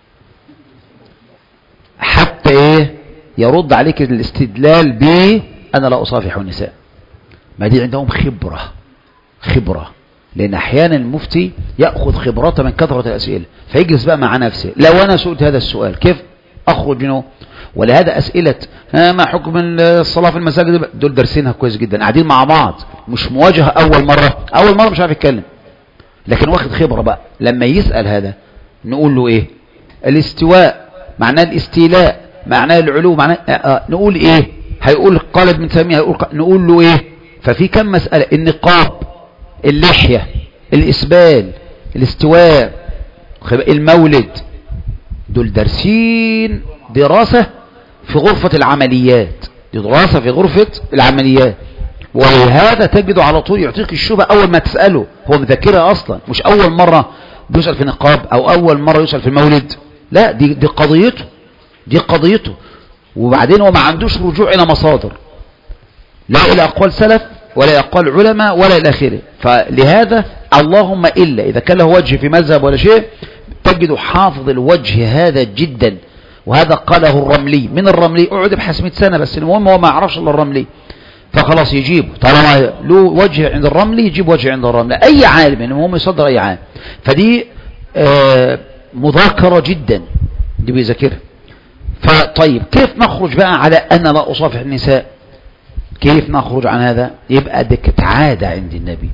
Speaker 1: حتى إيه؟ يرد عليك الاستدلال به أنا لا أصافح النساء. ما دي عندهم خبرة، خبرة، لأن أحيانا المفتي يأخذ خبرته من كثرة الأسئلة، فيجلس بقى مع نفسه لو أنا سئلت هذا السؤال كيف أخرج منه. ولهذا أسئلة ما حكم الصلاة في المساجد دول درسينها كويس جدا، قاعدين مع بعض، مش مواجهة أول مرة، أول مرة مش عارف يتكلم، لكن واخد خبرة بقى. لما يسأل هذا نقول له إيه؟ الاستواء معناه الاستيلاء، معناه العلو، معناه آه نقول إيه؟ هيقول قال ابن تيمية، هيقول نقول له إيه؟ ففي كم مسألة: النقاب، اللحية، الإسبال، الاستواء، المولد، دول درسين دراسة في غرفة العمليات، دي دراسة في غرفة العمليات. ولهذا تجد على طول يعطيك الشبهة أول ما تسأله، هو مذكرها أصلا، مش أول مرة بيسأل في نقاب أو أول مرة يسأل في المولد، لا، دي, دي قضيته، دي قضيته. وبعدين هو ما عندوش رجوع إلى مصادر، لا إلى أقوال سلف ولا إلى أقوال علماء ولا إلى آخره. فلهذا اللهم إلا إذا كان له وجه في مذهب ولا شيء تجد حافظ الوجه هذا جدا. وهذا قاله الرملي. من الرملي اقعد ابحث مئة سنة، بس المهم هو ما يعرفش الا الرملي، فخلاص يجيبه طالما له وجه عند الرملي يجيب وجه عند الرملي. اي عالم المهم يصدر اي عالم. فدي آه مذاكرة جدا دي بيذاكرها. فطيب كيف نخرج بقى على أنا لا أصافح النساء؟ كيف نخرج عن هذا؟ يبقى دي كانت عادة عند النبي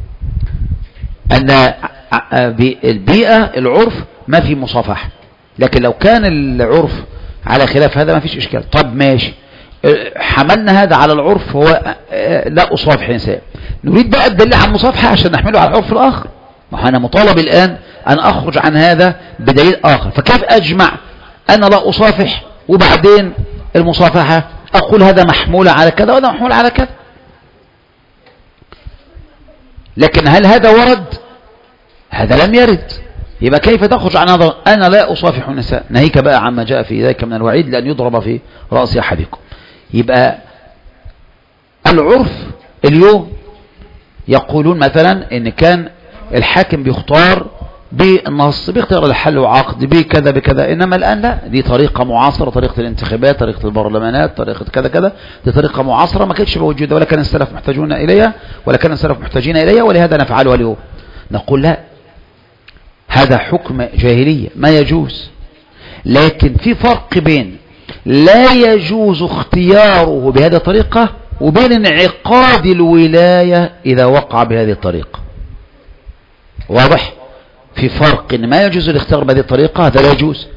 Speaker 1: أن البيئة العرف ما في مصافحة، لكن لو كان العرف على خلاف هذا ما فيش إشكال. طب ماشي، حملنا هذا على العرف، هو لا أصافح النساء، نريد بقى الدليل على المصافحة عشان نحمله على العرف الآخر. ما أنا مطالب الآن أن أخرج عن هذا بدليل آخر. فكيف أجمع أنا لا أصافح وبعدين المصافحة أقول هذا محمول على كذا وهذا محمول على كذا؟ لكن هل هذا ورد؟ هذا لم يرد. يبقى كيف تخرج عن هذا أنا لا أصافح النساء؟ ناهيك بقى عما جاء في ذلك من الوعيد لأن يضرب في رأس أحدكم. يبقى العرف اليوم يقولون مثلا إن كان الحاكم بيختار بالنص باختيار الحل وعقد بكذا بكذا. إنما الآن لا، دي طريقة معاصرة، طريقة الانتخابات، طريقة البرلمانات، طريقة كذا كذا، دي طريقة معاصرة ما كانتش موجودة ولا كان السلف محتاجون إليها ولا كان السلف محتاجين إليها، ولهذا نفعلها اليوم. نقول لا، هذا حكم جاهلية ما يجوز. لكن في فرق بين لا يجوز اختياره بهذه الطريقة وبين انعقاد الولاية إذا وقع بهذه الطريقة. واضح؟ في فرق، إن ما يجوز الاختيار بهذه الطريقة هذا لا يجوز،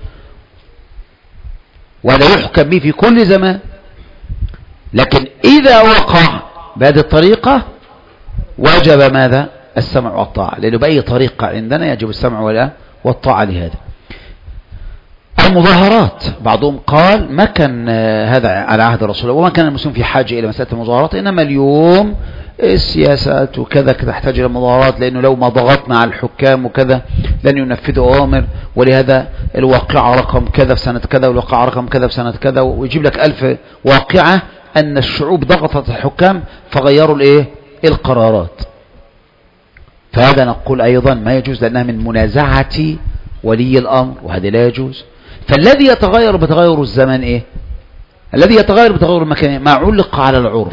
Speaker 1: ولا يحكم به في كل زمان. لكن إذا وقع بهذه الطريقة وجب ماذا؟ السمع والطاعة، لأنه بأي طريقة عندنا يجب السمع ولا والطاعة لهذا. المظاهرات، بعضهم قال ما كان هذا على عهد الرسول وما كان المسلمين في حاجة إلى مسألة المظاهرات، إنما اليوم السياسات وكذا تحتاج إلى مظاهرات، لأنه لو ما ضغطنا على الحكام وكذا لن ينفذوا أوامر، ولهذا الواقعة رقم كذا في سنة كذا والواقعة رقم كذا في سنة كذا، ويجيب لك ألف واقعة أن الشعوب ضغطت الحكام فغيروا الإيه؟ القرارات. فهذا نقول أيضا ما يجوز، لأنها من منازعة ولي الأمر، وهذا لا يجوز. فالذي يتغير بتغير الزمان إيه؟ الذي يتغير بتغير المكان ما علق على العرف.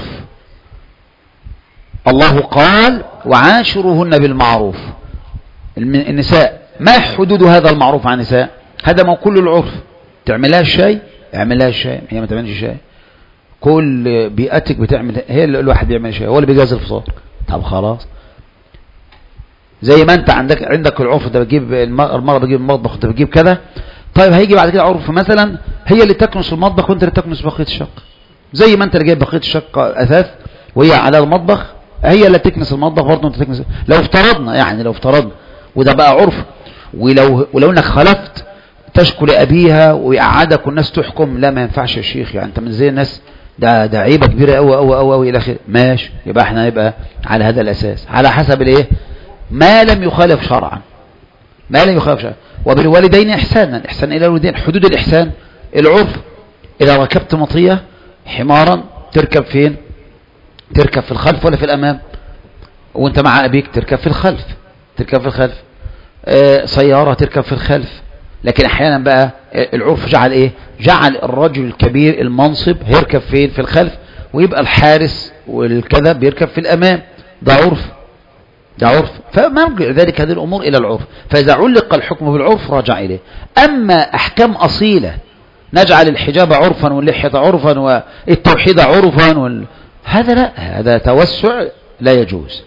Speaker 1: الله قال وعاشروهن بالمعروف. النساء ما حدود هذا المعروف عن النساء؟ هذا ما كل العرف. تعملها الشيء اعملها الشيء، هي ما تعملش شيء. كل بيئتك بتعمل، هي الواحد بيعمل شيء، هو اللي بيجهز الفطار. طب خلاص، زي ما انت عندك عندك العرف، انت بتجيب المرأة بتجيب المطبخ، انت بتجيب كذا. طيب هيجي بعد كده عرف مثلا هي اللي تكنس المطبخ وانت اللي تكنس بقية الشقة. زي ما انت اللي جايب بقية الشقة اثاث وهي على المطبخ، هي اللي تكنس المطبخ برضه انت تكنس. لو افترضنا يعني لو افترضنا وده بقى عرف، ولو ولو انك خلفت تشكو لابيها ويقعدك والناس تحكم، لا ما ينفعش يا شيخ، يعني انت من زي الناس، ده ده عيبه كبيره قوي قوي قوي قوي الى اخره. ماشي، يبقى احنا نبقى على هذا الاساس، على حسب الايه؟ ما لم يخالف شرعا، ما لم يخالف شرعا. وبالوالدين احسانا، الاحسان الى الوالدين، حدود الاحسان العرف. اذا ركبت مطيه حمارا تركب فين؟ تركب في الخلف ولا في الامام؟ وانت مع ابيك تركب في الخلف، تركب في الخلف. آه سياره تركب في الخلف. لكن احيانا بقى العرف جعل ايه؟ جعل الرجل الكبير المنصب هيركب فين؟ في الخلف، ويبقى الحارس والكذا بيركب في الامام. ده عرف، ده عرف. فمرجع ذلك هذه الامور الى العرف. فاذا علق الحكم بالعرف رجع اليه. اما احكام اصيله نجعل الحجاب عرفا واللحيه عرفا والتوحيد عرفا وال... هذا لا، هذا توسع لا يجوز.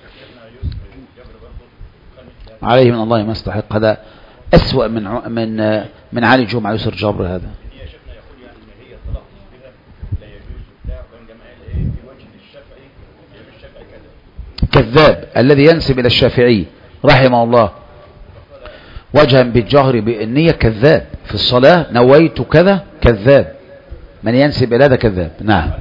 Speaker 1: عليه من الله ما استحق. هذا أسوأ من من من علي الجمعة يسر جبر. هذا كذاب الذي ينسب إلى الشافعي رحمه الله وجها بالجهر بالنية كذاب. في الصلاة نويت كذا كذاب. من ينسب إلى هذا كذاب. نعم.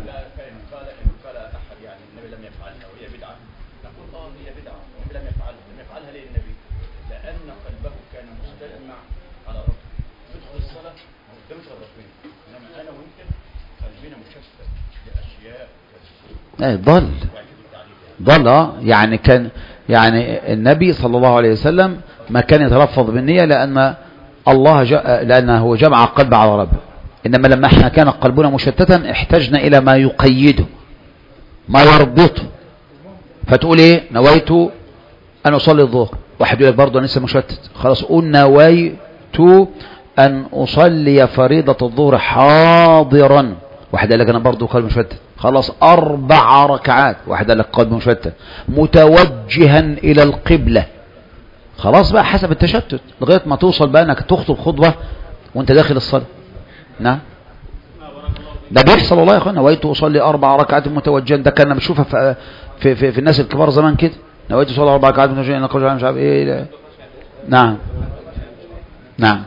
Speaker 1: ضل ضل يعني كان يعني النبي صلى الله عليه وسلم ما كان يتلفظ بالنية لأن الله لأنه جمع قلب على رب. إنما لما احنا كان قلبنا مشتتا احتجنا إلى ما يقيده ما يربطه. فتقول ايه؟ نويت أن أصلي الظهر. واحد يقول لك برضه أنا لسه مشتت، خلاص قول نويت أن أصلي فريضة الظهر حاضرا. واحد قال لك أنا برضه قلب مشتت، خلاص أربع ركعات. واحد قال لك قلب مشتت متوجها إلى القبلة. خلاص بقى حسب التشتت لغاية ما توصل بقى أنك تخطب خطبة وأنت داخل الصلاة. نعم، ده بيحصل والله يا أخوانا. نويت أصلي أربع ركعات متوجها. ده كنا بنشوفها في, في, في, في الناس الكبار زمان كده. نويت أصلي أربع ركعات متوجها إلى مش عارف إيه. لا. نعم نعم.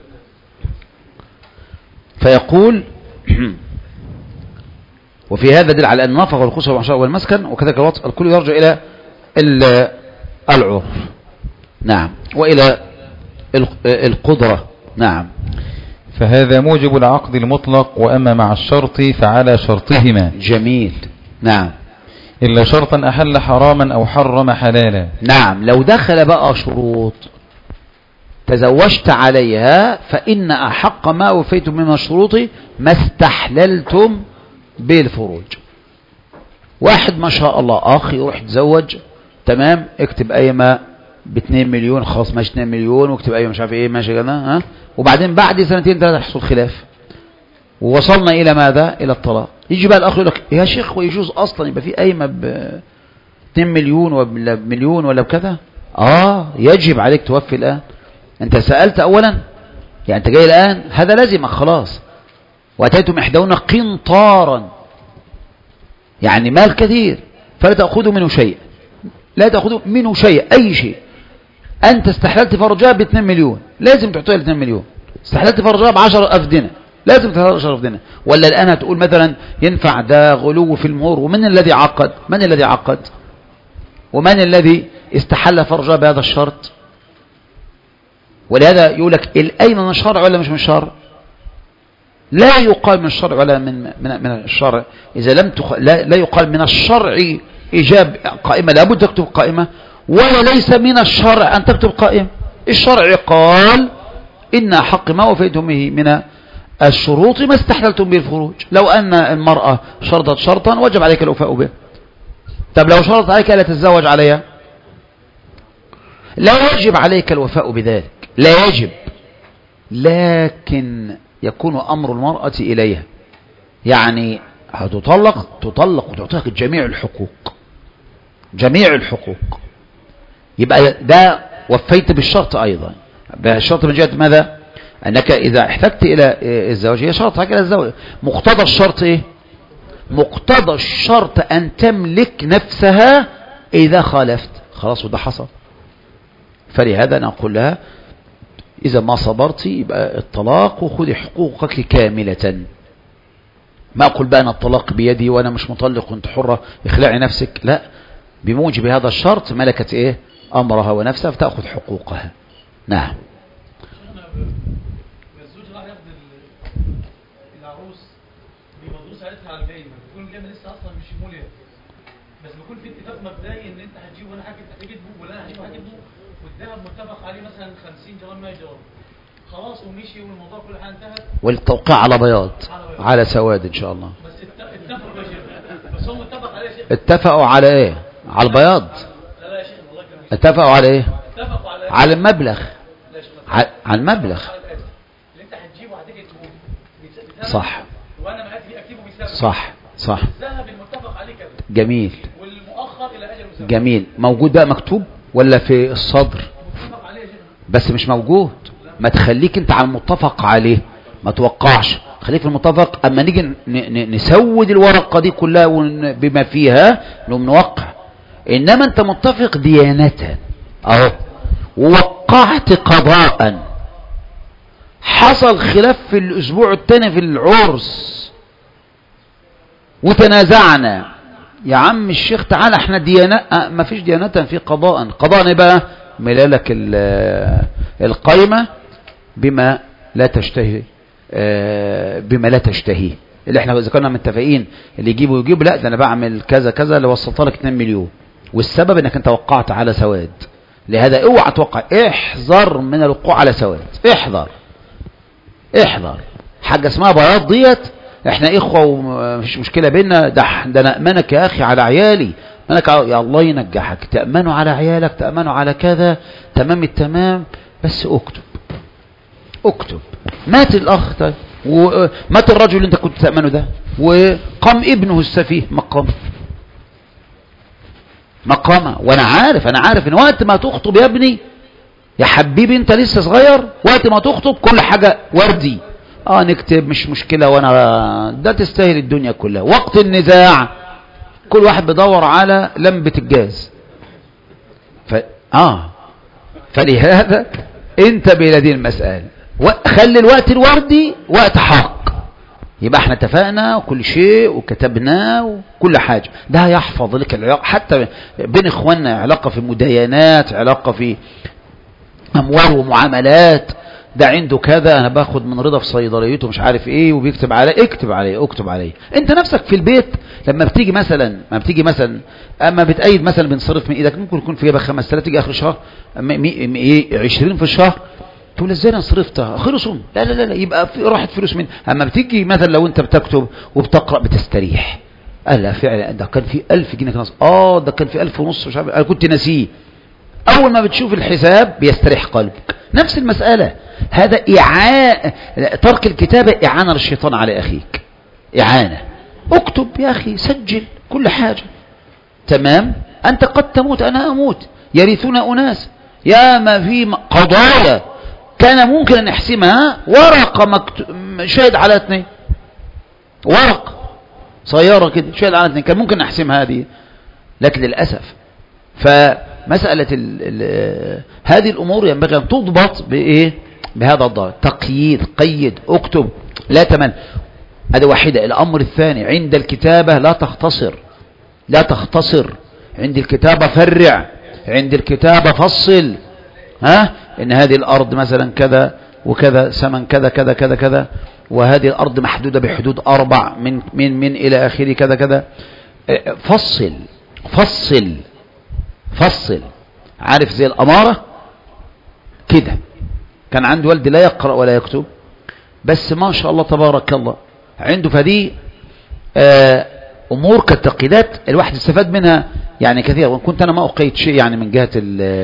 Speaker 1: فيقول وفي هذا دل على أن النفق والخسر والمحشر والمسكن وكذلك الوطء الكل يرجع إلى العرف. نعم، وإلى القدرة. نعم.
Speaker 2: فهذا موجب العقد المطلق. وأما مع الشرط فعلى شرطهما.
Speaker 1: جميل. نعم.
Speaker 2: إلا شرطا أحل حراما أو حرم حلالا.
Speaker 1: نعم. لو دخل بقى شروط تزوجت عليها فإن أحق ما وفيتم من الشروط ما استحللتم بالفروج. واحد ما شاء الله أخي يروح يتزوج، تمام، اكتب قايمة باتنين مليون، خلاص ماشي اتنين مليون، واكتب قايمة مش عارف ايه ماشي كده، ها، وبعدين بعد سنتين ثلاثة يحصل خلاف ووصلنا إلى ماذا؟ إلى الطلاق. يجي بقى الأخ يقول لك يا شيخ ويجوز أصلا يبقى في قايمة ب اتنين مليون ولا بمليون ولا بكذا؟ آه يجب عليك توفي الآن. أنت سألت أولا، يعني أنت جاي الآن، هذا لازمك خلاص. وأتيتم إحداهن قنطارا، يعني مال كثير، فلا تأخذوا منه شيء، لا تأخذوا منه شيء، أي شيء. أنت استحللت فرجها ب اتنين مليون، لازم تعطيها ال اتنين مليون. استحللت فرجها ب عشرة أفدنة، لازم تعطيها عشرة أفدنة. ولا الآن هتقول مثلا ينفع ده غلو في المهور؟ ومن الذي عقد؟ من الذي عقد؟ ومن الذي استحل فرجها بهذا الشرط؟ ولهذا يقول لك الأين من الشرع ولا مش من الشرع؟ لا يقال من الشرع ولا من من من الشرع. إذا لم تخ... لا, لا يقال من الشرع إيجاب قائمة، لابد تكتب قائمة، ولا ليس من الشرع أن تكتب قائمة. الشرع قال إن حق ما وفيتم به من الشروط ما استحللتم به الفروج. لو أن المرأة شرطت شرطا وجب عليك الوفاء به. طب لو شرط عليك لا تتزوج عليها، لا يجب عليك الوفاء بذلك، لا يجب، لكن يكون أمر المرأة إليها، يعني هتطلق تطلق وتعطيك جميع الحقوق، جميع الحقوق. يبقى ده وفيت بالشرط أيضا، بالشرط من جهة ماذا؟ أنك إذا احتجت إلى الزواج، هي شرط إلى الزواج. مقتضى الشرط إيه؟ مقتضى الشرط أن تملك نفسها إذا خالفت، خلاص وده حصل. فلهذا نقول لها إذا ما صبرت يبقى الطلاق وخذي حقوقك كاملة. ما أقول بقى أن الطلاق بيدي وأنا مش مطلق وأنت حرة اخلعي نفسك، لا، بموجب هذا الشرط ملكت إيه؟ أمرها ونفسها فتأخذ حقوقها. نعم.
Speaker 3: الزوج راح ياخد العروس بمدروس عيلتها على الباقي، بتكون الجامعة لسه أصلا مش مولية، بس بيكون في اتفاق مبدئي إن أنت هتجيب وأنا هجيب، هتجيب ولا أنا هجيب هجيب والذهب متفق عليه مثلا خمسين جرام مية جرام، خلاص ومشي والموضوع كل حاجة انتهت،
Speaker 1: والتوقيع على بياض على سواد إن شاء الله.
Speaker 3: بس اتفقوا يا شيخ، بس هم اتفق عليه يا شيخ.
Speaker 1: اتفقوا على إيه؟ على البياض؟
Speaker 3: لا لا يا شيخ والله كمان.
Speaker 1: اتفقوا على إيه؟
Speaker 3: اتفقوا على
Speaker 1: على المبلغ،
Speaker 3: لا يا شيخ
Speaker 1: على المبلغ.
Speaker 3: اللي أنت هتجيبه هتيجي تجيبه
Speaker 1: صح،
Speaker 3: وأنا معاك أكتبه بسبب
Speaker 1: صح صح،
Speaker 3: الذهب المتفق عليه كذا،
Speaker 1: جميل
Speaker 3: والمؤخر إلى أجل مسمى.
Speaker 1: جميل. موجود بقى مكتوب ولا في الصدر؟
Speaker 3: متفق عليه يا شيخ.
Speaker 1: بس مش موجود. ما تخليك انت على المتفق عليه، ما توقعش، خليك في المتفق. اما نيجي نسود الورقة دي كلها بما فيها نقوم نوقع. انما انت متفق ديانة اهو، ووقعت قضاء، حصل خلاف في الاسبوع الثاني في العرس وتنازعنا، يا عم الشيخ تعالى احنا ديانة، ما فيش ديانة في قضاء. قضاء بقى ملالك القايمة بما لا تشتهي، بما لا تشتهي، اللي احنا ذكرنا متفقين اللي يجيبوا يجيب، لا ده انا بعمل كذا كذا اللي وصلت لك اتنين مليون، والسبب انك انت وقعت على سواد. لهذا اوعى توقع، احذر من الوقوع على سواد، احذر احذر. حاجة اسمها بياض ديت، احنا اخوة ومفيش مشكلة بينا، ده ده انا امنك يا اخي على عيالي، امنك يا الله ينجحك، تأمنوا على عيالك، تأمنوا على كذا، تمام التمام، بس اكتب اكتب. مات الاخ طيب، ومات الرجل اللي انت كنت تأمنه ده، وقام ابنه السفيه مقام مقامه. وانا عارف انا عارف ان وقت ما تخطب يا ابني يا حبيبي انت لسه صغير، وقت ما تخطب كل حاجة وردي، اه نكتب مش مشكلة، وانا ده تستاهل الدنيا كلها. وقت النزاع كل واحد بيدور على لمبة الجاز. ف... اه فلهذا انت بلدي المسألة، خلي الوقت الوردي وقت حق، يبقى احنا اتفقنا وكل شيء وكتبناه وكل حاجة. ده هيحفظ لك العلاقة حتى بين اخواننا، علاقة في مداينات، علاقة في اموال ومعاملات، ده عنده كذا انا باخد من رضا في صيدليته مش عارف ايه وبيكتب عليه، اكتب عليه اكتب عليه. انت نفسك في البيت لما بتيجي مثلا ما بتيجي مثلا اما بتأيد مثلا بنصرف من ايدك، ممكن يكون في جيبك خمسة آلاف، تيجي اخر الشهر عشرين في الشهر تقول ازاي انا صرفتها خلصوا، لا لا لا يبقى في راحت فلوس من. اما بتيجي مثلا لو انت بتكتب وبتقرا بتستريح، قال لا فعلا ده كان في ألف جنيه كان اه ده كان في ألف ونص مش عارف انا كنت ناسيه. اول ما بتشوف الحساب بيستريح قلبك. نفس المساله، هذا إعانة، ترك الكتابه اعانه للشيطان على اخيك، اعانه. اكتب يا اخي، سجل كل حاجه، تمام. انت قد تموت، انا اموت، يرثون اناس، يا ما في قضايا كان ممكن ان نحسمها ورقه مكت... شاهد على اثنين، ورق صياره كده شاهد على اثنين، كان ممكن نحسمها هذه، لكن للاسف. فمساله ال... ال... هذه الامور ينبغي ان تضبط بايه؟ بهذا الضابط، تقييد، قيد، اكتب، لا تمل. هذه واحده. الامر الثاني، عند الكتابه لا تختصر، لا تختصر. عند الكتابه فرع، عند الكتابه فصل. ها ان هذه الارض مثلا كذا وكذا، ثمن كذا كذا كذا كذا، وهذه الارض محدوده بحدود اربع من من من الى اخره كذا كذا. فصل فصل فصل. عارف زي الاماره كده، كان عندي والدي لا يقرا ولا يكتب، بس ما شاء الله تبارك الله عنده فدي امور كالتقييدات الواحد استفاد منها يعني كثيرا. وان كنت انا ما اقيد شيء يعني من جهه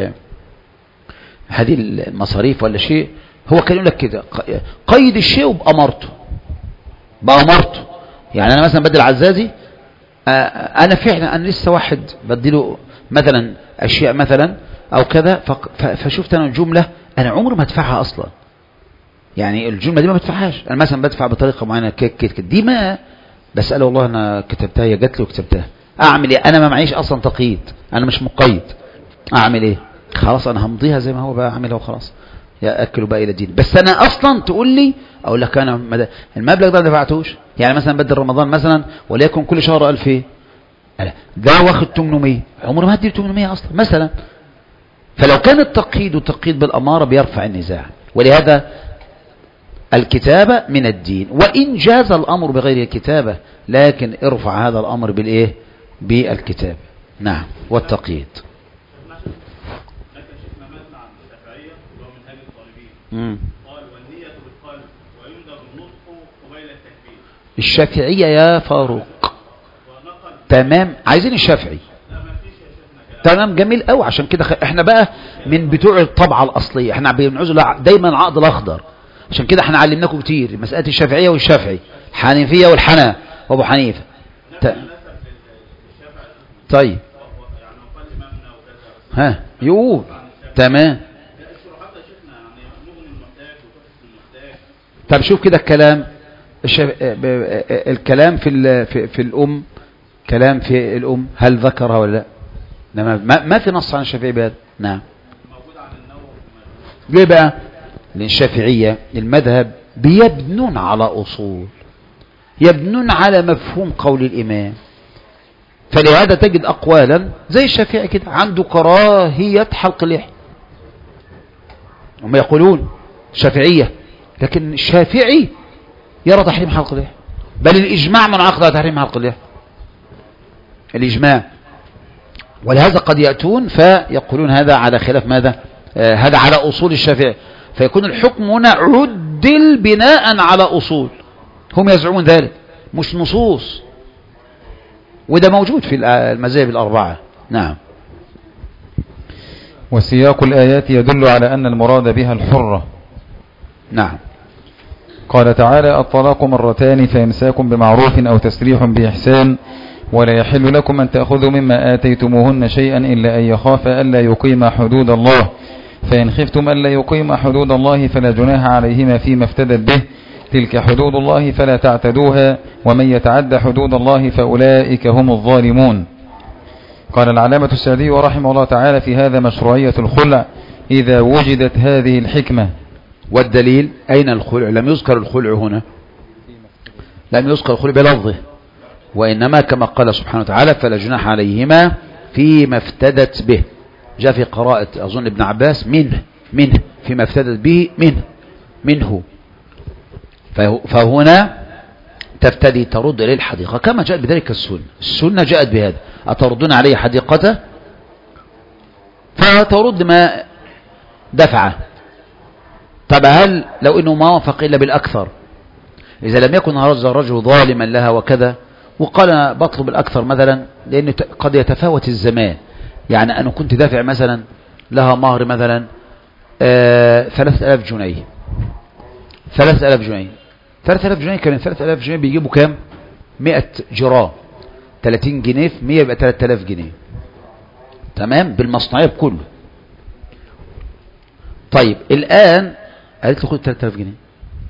Speaker 1: هذه المصاريف ولا شيء، هو كان يقول لك كده قيد الشيء وبأمرته، بأمرته. يعني انا مثلا بدل عزازي، انا فعلا انا لسه واحد بديله مثلا اشياء مثلا او كذا، فشفت انا الجمله انا عمري ما ادفعها اصلا، يعني الجمله دي ما بدفعهاش. انا مثلا بدفع بطريقه معينه كيك كيك دي، ما بساله والله انا كتبتها، هي جات لي وكتبتها، اعمل ايه؟ انا ما معيش اصلا تقييد، انا مش مقيد، اعمل ايه؟ خلاص انا همضيها زي ما هو بقى، اعملها وخلاص، ياكلوا بقى الى دين. بس انا اصلا تقول لي اقول لك انا المبلغ ده ما دفعتوش، يعني مثلا بدل رمضان مثلا وليكن كل شهر ألف ايه، ده واخد ثمانمائة، عمره ما هدي ثمانمائة اصلا مثلا. فلو كان التقييد والتقييد بالاماره بيرفع النزاع. ولهذا الكتابه من الدين، وان جاز الامر بغير الكتابه، لكن ارفع هذا الامر بالايه؟ بالكتابه. نعم. والتقييد. امم
Speaker 4: قال والنية بالقلب ويندب النطق قبيل التكبير.
Speaker 1: الشافعية يا فاروق تمام، عايزين الشافعي تمام، جميل قوي. عشان كده احنا بقى من بتوع الطبعة الأصلية، احنا بنعوز دايما العقد الأخضر. عشان كده احنا علمناكم كتير مسألة الشافعية والشافعي، الحنيفية والحنا وابو حنيفة. ت... طيب ها يقول تمام. طب شوف كده الكلام الشف... الكلام في ال... في, في الأم، كلام في الأم هل ذكرها ولا لا؟ ما, ما في نص عن الشافعي بهذا. نعم. ليه بقى؟ لأن الشافعية المذهب بيبنون على أصول، يبنون على مفهوم قول الإمام. فلهذا تجد أقوالا زي الشافعي كده عنده كراهية حلق اللحية، هم يقولون شافعية، لكن الشافعي يرى تحريم حلق اللحية، بل الإجماع منعقد على تحريم حلق اللحية، الإجماع. ولهذا قد يأتون فيقولون هذا على خلاف ماذا؟ آه هذا على أصول الشافعي، فيكون الحكم هنا عدل بناء على أصول، هم يزعمون ذلك مش نصوص، وده موجود في المذاهب الأربعة. نعم.
Speaker 2: وسياق الآيات يدل على أن المراد بها الحرة.
Speaker 1: نعم.
Speaker 2: قال تعالى الطلاق مرتان فإمساك بمعروف أو تسريح بإحسان ولا يحل لكم أن تأخذوا مما آتيتموهن شيئا إلا أن يخاف ألا يقيم حدود الله، فإن خفتم ألا يقيم حدود الله فلا جناح عليهما فيما افتدت به، تلك حدود الله فلا تعتدوها ومن يتعد حدود الله فأولئك هم الظالمون. قال العلامة السعدي رحمه الله تعالى في هذا مشروعية الخلع إذا وجدت هذه الحكمة.
Speaker 1: والدليل أين الخلع؟ لم يذكر الخلع هنا، لم يذكر الخلع بلفظه، وإنما كما قال سبحانه وتعالى فلا جناح عليهما فيما افتدت به. جاء في قراءة أظن ابن عباس منه منه فيما افتدت به منه منه، فهنا تفتدي ترد إليه الحديقة كما جاءت بذلك السنة. السنة جاءت بهذا أتردون عليه حديقته، فترد ما دفعه، طب هل لو انه ما وافق الا بالاكثر، اذا لم يكن هذا الرجل ظالما لها وكذا وقال أنا بطلب الاكثر مثلا، لان قد يتفاوت الزمان، يعني انا كنت دافع مثلا لها مهر مثلا آه ثلاثة آلاف جنيه، ثلاثة آلاف جنيه، ثلاثة آلاف جنيه كان ثلاثة آلاف جنيه بيجيبوا كام؟ مئة جرام، ثلاثين جنيه في مئة يبقى ثلاثة آلاف جنيه، تمام، بالمصنعية بكله. طيب الآن قالت له خد ثلاثة آلاف جنيه،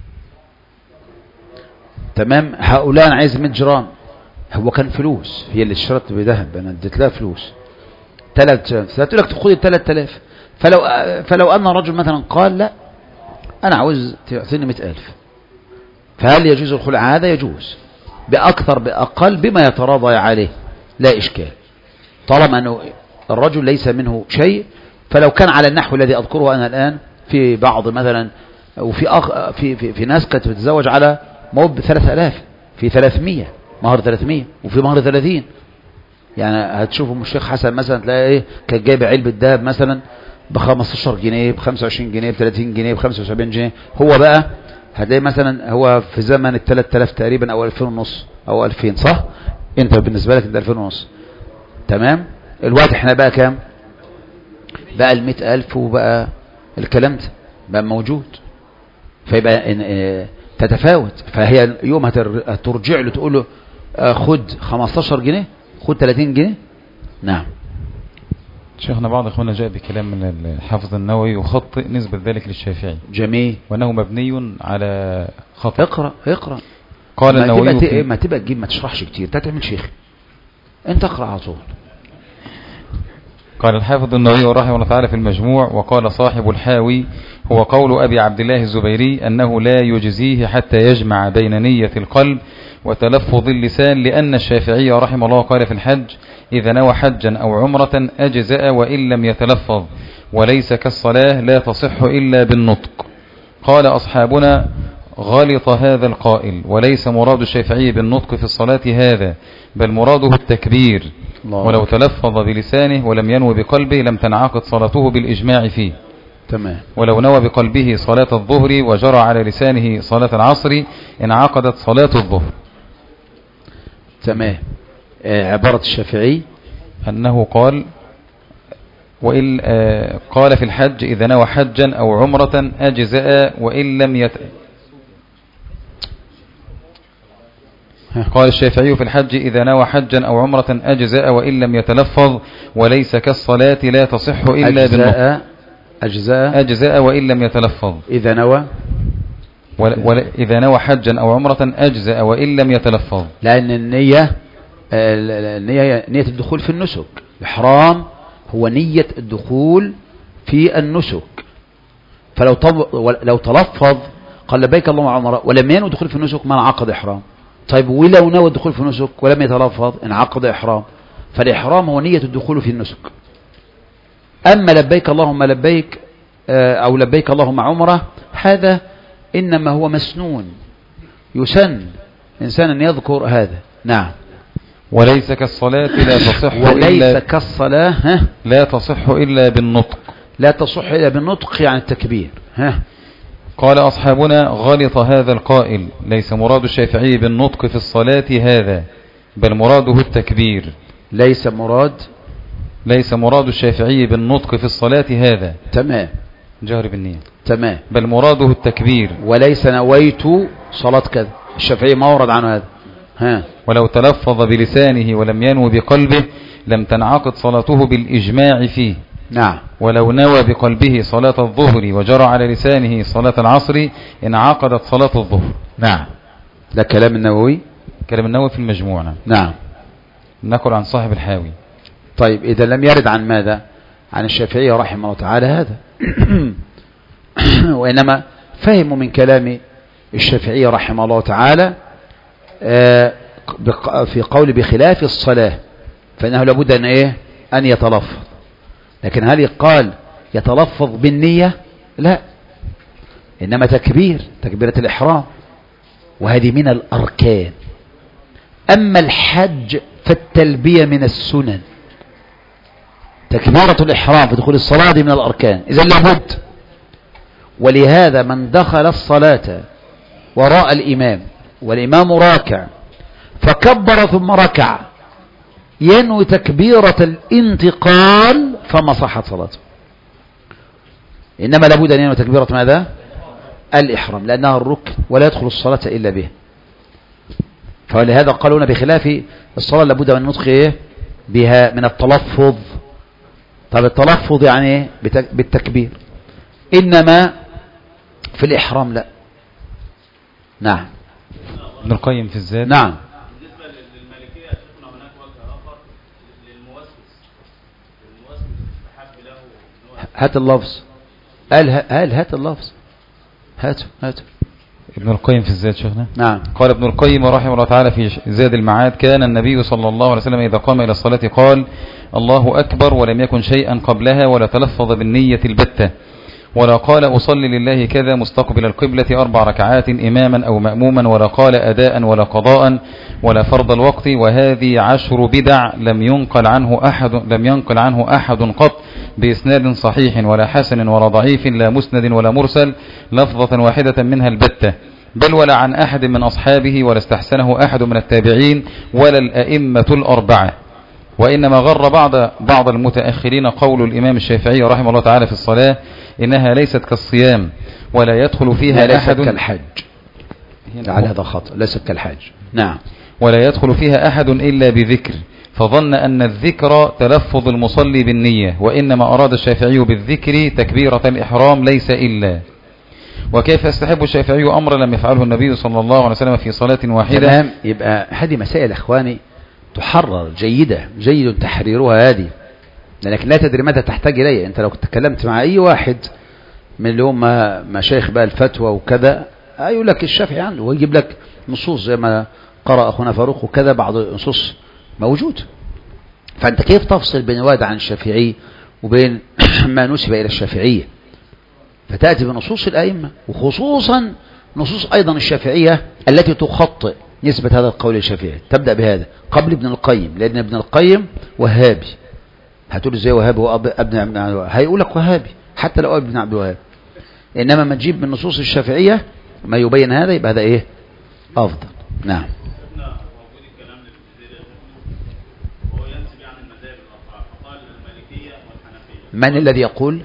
Speaker 1: تمام، هؤلاء انا عايز مئة جرام، هو كان فلوس، هي اللي اشترت بذهب، انا اديت لها فلوس ثلاثة آلاف، فتقول لك تاخد ثلاثة آلاف. فلو فلو ان رجل مثلا قال لا انا عاوز تعطيني مئة ألف، فهل يجوز الخلع؟ هذا يجوز باكثر باقل بما يتراضى عليه، لا اشكال، طالما انه الرجل ليس منه شيء. فلو كان على النحو الذي اذكره انا الان، في بعض مثلا وفي أخ في في, في ناس كانت بتتزوج على موب ثلاثة آلاف، في ثلاثمية، مهر ثلاثمية، وفي مهر ثلاثين. يعني هتشوفوا الشيخ حسن مثلا تلاقي ايه كانت جايبه علبه ذهب مثلا ب خمستاشر جنيه، ب خمسة وعشرين جنيه، ب ثلاثين جنيه، ب خمسة وسبعين جنيه. هو بقى هتلاقي مثلا هو في زمن ال ثلاثة آلاف تقريبا او ألفين ونص او ألفين، صح؟ انت بالنسبه لك انت ألفين ونص، تمام. الوقت احنا بقى كام؟ بقى ال مئة ألف، وبقى الكلام ده بقى موجود، فيبقى اه تتفاوت. فهي يوم هترجع له تقول له اه خد خمستاشر جنيه، خد ثلاثين جنيه. نعم.
Speaker 2: شيخنا بعض اخواننا جاء بكلام من الحافظ النووي يخطئ نسبة ذلك للشافعي.
Speaker 1: جميل.
Speaker 2: وانه مبني على خطأ.
Speaker 1: اقرأ اقرأ.
Speaker 2: قال
Speaker 1: ما
Speaker 2: النووي
Speaker 1: تبقى
Speaker 2: في...
Speaker 1: ما تبقى تجيب، ما تشرحش كتير، انت تعمل شيخ، انت اقرأ على طول.
Speaker 2: قال الحافظ النووي رحمه الله تعالى في المجموع: وقال صاحب الحاوي: هو قول أبي عبد الله الزبيري أنه لا يجزيه حتى يجمع بين نية القلب وتلفظ اللسان، لأن الشافعي رحمه الله قال في الحج: إذا نوى حجا أو عمرة أجزأ وإن لم يتلفظ، وليس كالصلاة لا تصح إلا بالنطق. قال أصحابنا: غلط هذا القائل، وليس مراد الشافعي بالنطق في الصلاة هذا، بل مراده التكبير، ولو تلفظ بلسانه ولم ينوي بقلبه لم تنعقد صلاته بالإجماع فيه.
Speaker 1: تمام.
Speaker 2: ولو نوى بقلبه صلاة الظهر وجرى على لسانه صلاة العصر انعقدت صلاة الظهر.
Speaker 1: تمام. آه عبارة الشافعي
Speaker 2: أنه قال: وإن آه قال في الحج: إذا نوى حجا أو عمرة أجزاء وإن لم يت... قال الشافعي في الحج: إذا نوى حجا أو عمرة أجزاء وإن لم يتلفظ، وليس كالصلاة لا تصح إلا بالنطق.
Speaker 1: أجزاء
Speaker 2: أجزاء وإن لم يتلفظ.
Speaker 1: إذا نوى
Speaker 2: ولا ولا إذا نوى حجا أو عمرة أجزاء وإن لم يتلفظ،
Speaker 1: لأن النية النية نية الدخول في النسك. الإحرام هو نية الدخول في النسك، فلو طب... لو تلفظ قال لبيك اللهم عمره ولم ينوي الدخول في النسك ما انعقد إحرام. طيب ولو نوى الدخول في النسك ولم يتلفظ انعقد إحرام. فالإحرام هو نية الدخول في النسك. أما لبيك اللهم لبيك أو لبيك اللهم عمره، هذا إنما هو مسنون، يسن إنسان أن يذكر هذا. نعم.
Speaker 2: وليس كالصلاة لا تصح
Speaker 1: وليس
Speaker 2: إلا
Speaker 1: كالصلاة ها؟
Speaker 2: لا تصح إلا بالنطق.
Speaker 1: لا تصح إلا بالنطق يعني التكبير. ها؟
Speaker 2: قال أصحابنا: غلط هذا القائل، ليس مراد الشافعي بالنطق في الصلاة هذا، بل مراده التكبير.
Speaker 1: ليس مراد
Speaker 2: ليس مراد الشافعي بالنطق في الصلاة هذا.
Speaker 1: تمام.
Speaker 2: جهر بالنية.
Speaker 1: تمام.
Speaker 2: بل مراده التكبير.
Speaker 1: وليس نويت صلاة كذا، الشافعي ما ورد عنه هذا. ها.
Speaker 2: ولو تلفظ بلسانه ولم ينوي بقلبه لم تنعقد صلاته بالإجماع فيه.
Speaker 1: نعم.
Speaker 2: ولو نوى بقلبه صلاة الظهر وجرى على لسانه صلاة العصر انعقدت صلاة الظهر.
Speaker 1: نعم. ده كلام النووي.
Speaker 2: كلام النووي في المجموع. نعم.
Speaker 1: نعم.
Speaker 2: نقل عن صاحب الحاوي.
Speaker 1: طيب إذا لم يرد عن ماذا؟ عن الشافعي رحمه الله تعالى هذا وإنما فهموا من كلام الشافعي رحمه الله تعالى في قول بخلاف الصلاة فإنه لابد أن إيه أن يتلفظ. لكن هل يقال يتلفظ بالنية؟ لا، إنما تكبير تكبيرة الإحرام، وهذه من الأركان. أما الحج فالتلبية من السنن. تكبيرة الإحرام في دخول الصلاة دي من الأركان، إذا لابد. ولهذا من دخل الصلاة وراء الإمام والإمام راكع فكبر ثم ركع ينوي تكبيرة الانتقال فما صحت صلاته، إنما لابد أن ينوي تكبيرة ماذا؟ الإحرام، لأنها الركن ولا يدخل الصلاة إلا به. فلهذا قالون بخلاف الصلاة لابد من النطق إيه؟ بها من التلفظ. طب التلفظ يعني بالتكبير، إنما في الإحرام لا. نعم.
Speaker 2: ابن القيم في الزاد.
Speaker 1: نعم.
Speaker 4: بالنسبة للمالكية شفنا هناك وجه آخر للموسوس، الموسوس يستحب له.
Speaker 1: هات اللفظ. قال قال هات اللفظ. هاته هاته.
Speaker 2: ابن القيم في الزاد شيخنا.
Speaker 1: نعم.
Speaker 2: قال ابن القيم رحمه الله تعالى في زاد المعاد: كان النبي صلى الله عليه وسلم إذا قام إلى الصلاة قال الله أكبر ولم يكن شيئا قبلها، ولا تلفظ بالنية البتة، ولا قال أصلي لله كذا مستقبل القبلة أربع ركعات إماما أو مأموما، ولا قال أداء ولا قضاء ولا فرض الوقت. وهذه عشر بدع لم ينقل عنه أحد لم ينقل عنه أحد قط بإسناد صحيح ولا حسن ولا ضعيف، لا مسند ولا مرسل، لفظة واحدة منها البتة، بل ولا عن أحد من أصحابه، ولا استحسنه أحد من التابعين ولا الأئمة الأربعة. وإنما غر بعض بعض المتأخرين قول الإمام الشافعي رحمه الله تعالى في الصلاة: إنها ليست كالصيام ولا يدخل فيها أحد
Speaker 1: كالحج. على هذا خطأ، ليست كالحج. نعم.
Speaker 2: ولا يدخل فيها أحد إلا بذكر، فظن أن الذكر تلفظ المصلي بالنية، وإنما أراد الشافعي بالذكر تكبيرة الإحرام ليس إلا. وكيف يستحب الشافعي أمر لم يفعله النبي صلى الله عليه وسلم في صلاة واحدة؟
Speaker 1: تمام. يبقى هذه مسائل أخواني تحرر جيدة، جيد تحريرها هذه، لأنك لا تدري ماذا تحتاج إليه. أنت لو تكلمت مع أي واحد من اللي هم مشايخ بقى الفتوى وكذا يقول لك الشافعي عنده، ويجيب لك نصوص زي ما قرأ أخونا فاروق وكذا، بعض النصوص موجود. فأنت كيف تفصل بين واد عن الشافعي وبين ما نسب إلى الشافعية؟ فتأتي بنصوص الأئمة، وخصوصا نصوص أيضا الشافعية التي تخطئ نسبة هذا القول الشافعي. تبدأ بهذا قبل ابن القيم، لأن ابن القيم وهابي. هتقول ازاي وهابي وابن ابن عبد الوهاب؟ هيقول لك وهابي حتى لو ابن عبد الوهاب. إنما ما تجيب من نصوص الشافعية ما يبين هذا، يبقى هذا إيه؟ أفضل. نعم. من الذي يقول؟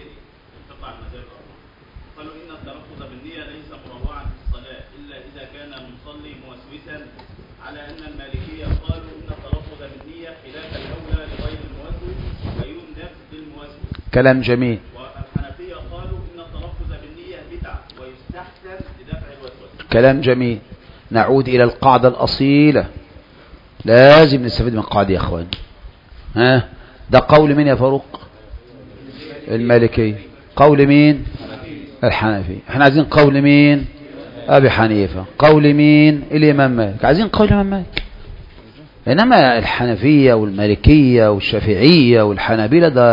Speaker 4: قالوا إن التلفظ بالنية ليس مروعا في الصلاة إلا إذا كان المصلي موسوسا، على أن المالكية قالوا إن التلفظ بالنية خلاف الأولى لغير الموسوس ويندب بالموسوس.
Speaker 1: كلام جميل.
Speaker 4: والحنفية قالوا إن التلفظ بالنية بدعة ويستحسن لدفع الوسوسة.
Speaker 1: كلام جميل. نعود إلى القاعدة الأصيلة، لازم نستفيد من القاعدة يا أخوان. ها ده قول مين يا فاروق؟ المالكي. قول مين؟ الحنفي. احنا عايزين قول مين؟ أبي حنيفة. قول مين؟ الإمام مالك. عايزين قول الإمام مالك. إنما الحنفية والمالكية والشافعية والحنابلة ده